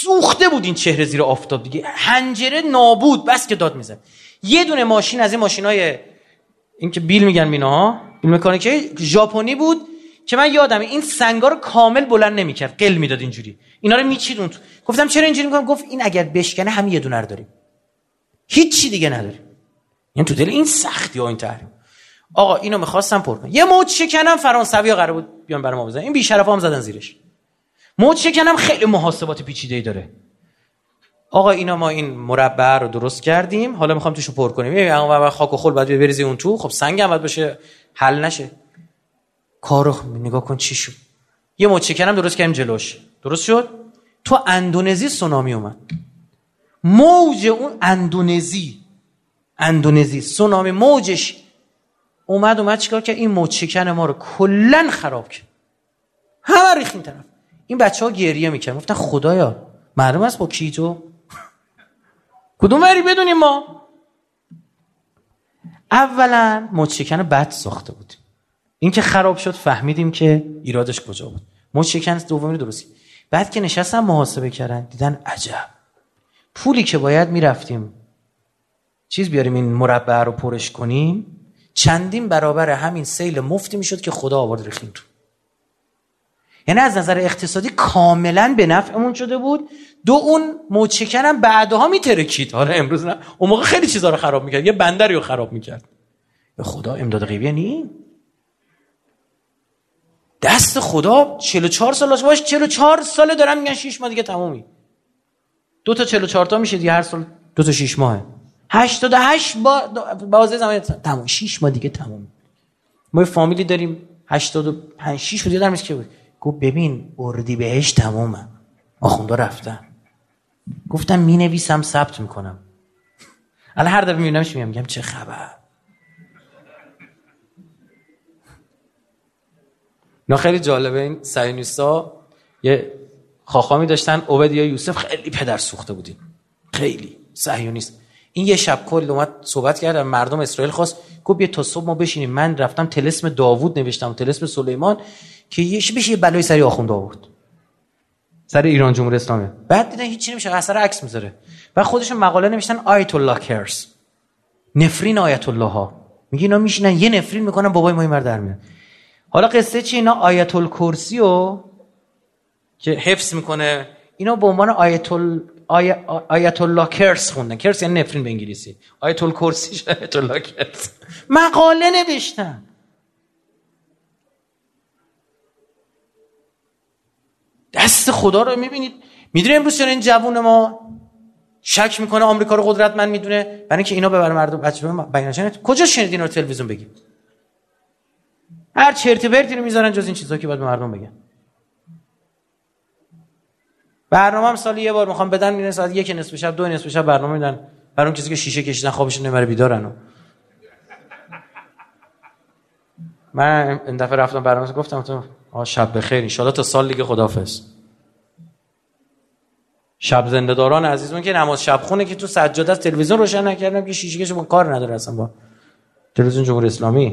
سوخته بود این چهره زیر آفتاب دیگه، حنجره نابود، بس که داد میزد. یه دونه ماشین از این ماشینای این که بیل میگن اینا، بیل مکانیکی ژاپنی بود که من یادمه این سنگا رو کامل بلند نمیکرد، قل میداد اینجوری، اینا رو میچید اون تو. گفتم چرا اینجوری میکنم؟ گفت این اگر بشکنه همین یه دونه رو داریم، هیچ چی دیگه نداریم. یعنی تو دل این سختی ها این تحریم. آقا اینو می‌خواستم پر کنم. یه موج شکنم فرانسوی‌ها قرار بود بیان برام بزنن، این بی شرفا هم زدن زیرش. موج شکنم خیلی محاسبات پیچیده‌ای داره. آقا اینا ما این مربع رو درست کردیم، حالا می‌خوام توشو پر کنیم. میگم خاک و خل بعد بریزی اون تو، خب سنگ هم باید باشه حل نشه. کارو نگاه کن چی شد. یه موج شکنم درست کردیم جلوش. درست شد؟ تو اندونزی سونامی اومد. موج اون اندونزی سونامی موجش اومد چیکار کرد؟ این موج شکن ما رو کلا خراب کرد، همه ریخت این طرف. این بچه‌ها گریه میکردن، گفتن خدایا معلوم است با کی تو کدوم وری بدونیم ما. اولا موج شکن بد ساخته بود، این که خراب شد فهمیدیم که ایرادش کجا بود. موج شکن دومی درستی. بعد که نشستن محاسبه کردن دیدن عجب، پولی که باید میرفتیم چیز بیاریم این مربع رو پرش کنیم چندین برابر همین سیل مفتی میشد که خدا آورد ریختیم تو. یعنی از نظر اقتصادی کاملا به نفعمون شده بود. اون موج شکنم بعدها میترکید، حالا امروز نه، اون موقع خیلی چیزا رو خراب میکرد، یه بندری رو خراب میکرد. به خدا امداد غیبی نی، دست خدا. 44 سالش باش، 44 ساله دارن میگن 6 ماه دیگه تمومی. 2 تا 44 تا میشه دیگه، هر سال 2 تا 6 ماهه. 88 بازه زمان تموم، 6 ماه دیگه تموم. ما یه فامیلی داریم 85 6 بود یادم نیست که بود. گفت ببین اردیبهشت تمومه، آخوندا رفتن. گفتم مینویسم ثبت میکنم. الان هر دفعه میبینمش میگم چه خبر. نه خیلی جالبه این صهیونیستا یه خاخامی داشتن، عبدیا یوسف، خیلی پدر سوخته بودین، خیلی صهیونیست. این یه شب کل اومد صحبت کرد، مردم اسرائیل خواست، گفت بیا تا صبح ما بشینیم. من رفتم طلسم داوود نوشتم، طلسم سلیمان، که بشه یه بلای سری آخوند داوود سر ایران جمهوری اسلامی. بعد دیدن هیچ چیزی نمیشه، اثر عکس میذاره. بعد خودشون مقاله نوشتن آیت الله کرس، نفرین آیت الله ها. میگه اینا میشینن یه نفرین میکنن بابای ما این مرد در میاد. حالا قصه چی؟ اینا آیت الکرسی رو که حفظ میکنه اینا به عنوان آیت الله کرس خوندن. کرس یعنی نفرین به انگلیسی، آیت الکرسی آیت الله کرس. مقاله نوشتن. دست خدا رو میبینید. میدونید امروز چرا این جوون ما شک میکنه آمریکا رو قدرتمند میدونه؟ برای اینکه اینا ببر مردم بچه‌ها بیانشن. کجا شنیدین رو تلویزیون بگیم؟ هر چرت و پرتی رو میذارن جز این چیزا که باید به مردم بگن. برنامه هم سالی یه بار میخوام بدن، میرن ساعت 1 نصف شب 2 نصف شب برنامه میدن برای اون کسی که شیشه کشیدن خوابشون نمیبره بیدارن. من این دفعه رفتم برنامه گفتم تو شب بخیر ان شاءالله تا سال دیگه خداحافظ. شب زنده‌داران عزیزمون که نماز شب خونه که تو سجاده از تلویزیون روشن نکردم که شیشه کشون کار نداره اصلا با تلویزیون جمهوری اسلامی.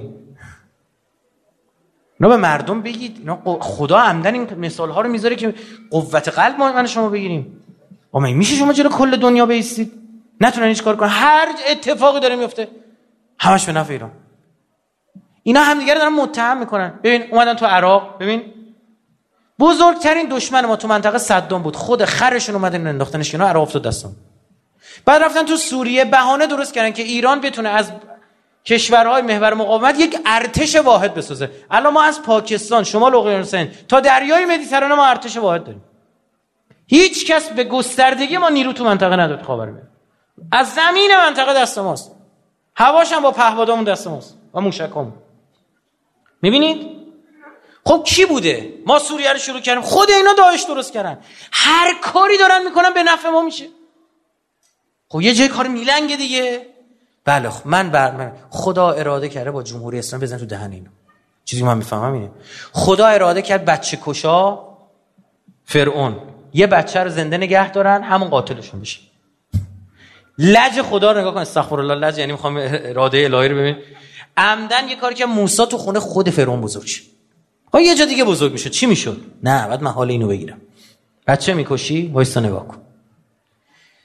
اینا به مردم بگید، اینا خدا عمدن این مثال ها رو میذاره که قوت قلب من شما بگیریم. اما میشه شما جلو کل دنیا بیستید نتونن هیچ کار کنن؟ هر اتفاقی داره میفته همش به نفع ایران. اینا همدیگه رو دارن متهم میکنن. ببین اومدن تو عراق، ببین بزرگترین دشمن ما تو منطقه صدام بود، خود خرشون اومدن انداختنش کنار، عراق افتاد دستم. بعد رفتن تو سوریه بهانه درست کردن که ایران بتونه از کشورهای محور مقاومت یک ارتش واحد بسازه. الان ما از پاکستان، شمال اقیانوس هند تا دریای مدیترانه ما ارتش واحد داریم. هیچ کس به گستردگی ما نیرو تو منطقه نداره. خاورمیانه از زمین منطقه دست ماست، هواش هم با پهپادامون دست ماست و موشکامون. میبینید؟ خب کی بوده؟ ما سوریه رو شروع کردیم، خود اینا داعش درست کردن. هر کاری دارن میکنن به نفع ما میشه. خب یه جای کار میلنگه دیگه. بله من خدا اراده کرده با جمهوری اسلامی بزن تو دهن اینا. چیزی که من میفهمم اینه خدا اراده کرد بچه کشا فرعون یه بچه رو زنده نگه دارن، همون قاتلشون بشه. لج خدا رو نگاه کن، استغفرالله. لج یعنی میخوام اراده الهی رو ببین. عمدن یه کاری که موسی تو خونه خود فرعون بزرگ شه. یه جا دیگه بزرگ میشد چی میشد؟ نه بعد من حال اینو بگیرم. بچه میکشی وایسا نگاه کن.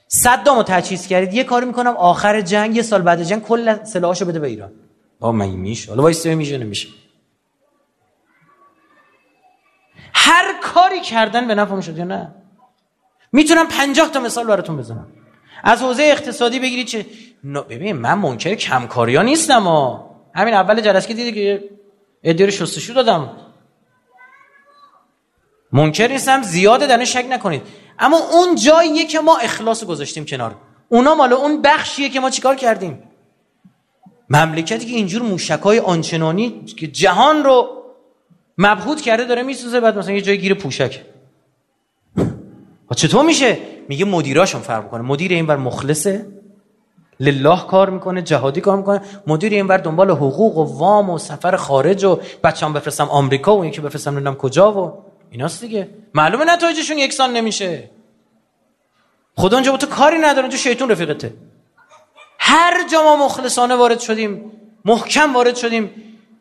صدامو تجهیز کردید، یه کاری میکنم آخر جنگ، یه سال بعد جنگ کل سلاحاشو بده به ایران. با من میشه حالا وایس میشه نمیشه. هر کاری کردن به نفع شد یا نه؟ میتونم 50 تا مثال براتون بزنم. از حوزه اقتصادی بگیرید چه ببین من منکر کمکاریا نیستم همین اول جلسه دیدی که اداره شستشو دادم، منکر نیستم، زیاده درن شک نکنید. اما اون جاییه که ما اخلاص گذاشتیم کنار، اونا مال اون بخشیه که ما چیکار کردیم. مملکتی که اینجور موشکای آنچنانی که جهان رو مبهوت کرده داره میسوزه، بعد مثلا یه جای گیر پوشک. چطور میشه؟ میگه مدیراشون فرق میکنه. مدیر اینور مخلصه، لله کار میکنه، جهادی کار میکنه. مدیر اینور دنبال حقوق و وام و سفر خارج و بچه‌ام بفرستم آمریکا و یکی بفرستم نمیدونم کجا و ایناست دیگه. معلومه نتایجشون یکسان نمیشه. خدا اونجا با تو کاری نداره، اونجا شیطون رفیقته. هر جا ما مخلصانه وارد شدیم، محکم وارد شدیم،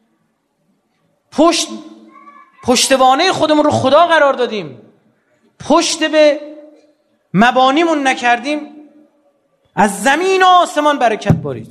پشتوانه خودمون رو خدا قرار دادیم، پشت به مبانیمون نکردیم، از زمین و آسمان برکت بارید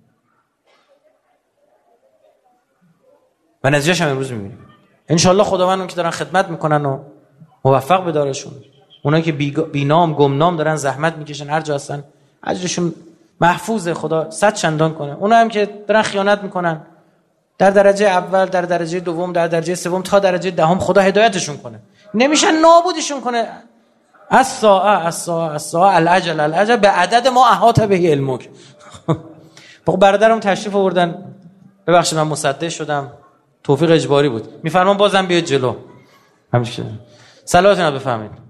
و نتیجهش هم امروز میبینیم. انشالله خداوند اون که دارن خدمت میکنن و موفق بدارشون، اونایی که بینام گمنام دارن زحمت میکشن هر جا هستن اجرشون محفوظه، خدا 100 چندان کنه. اونایی هم که دارن خیانت میکنن در درجه اول، در درجه دوم، در درجه سوم تا درجه دهم، خدا هدایتشون کنه، نمیشن نابودشون کنه. الساعه العجل به عدد ما احاطه به علمک. برادرم تشریف آوردن، ببخشید من مصدق شدم، توفیق اجباری بود، میفرمان بازم بیاید جلو. همین صلواتتون رو بفهمید.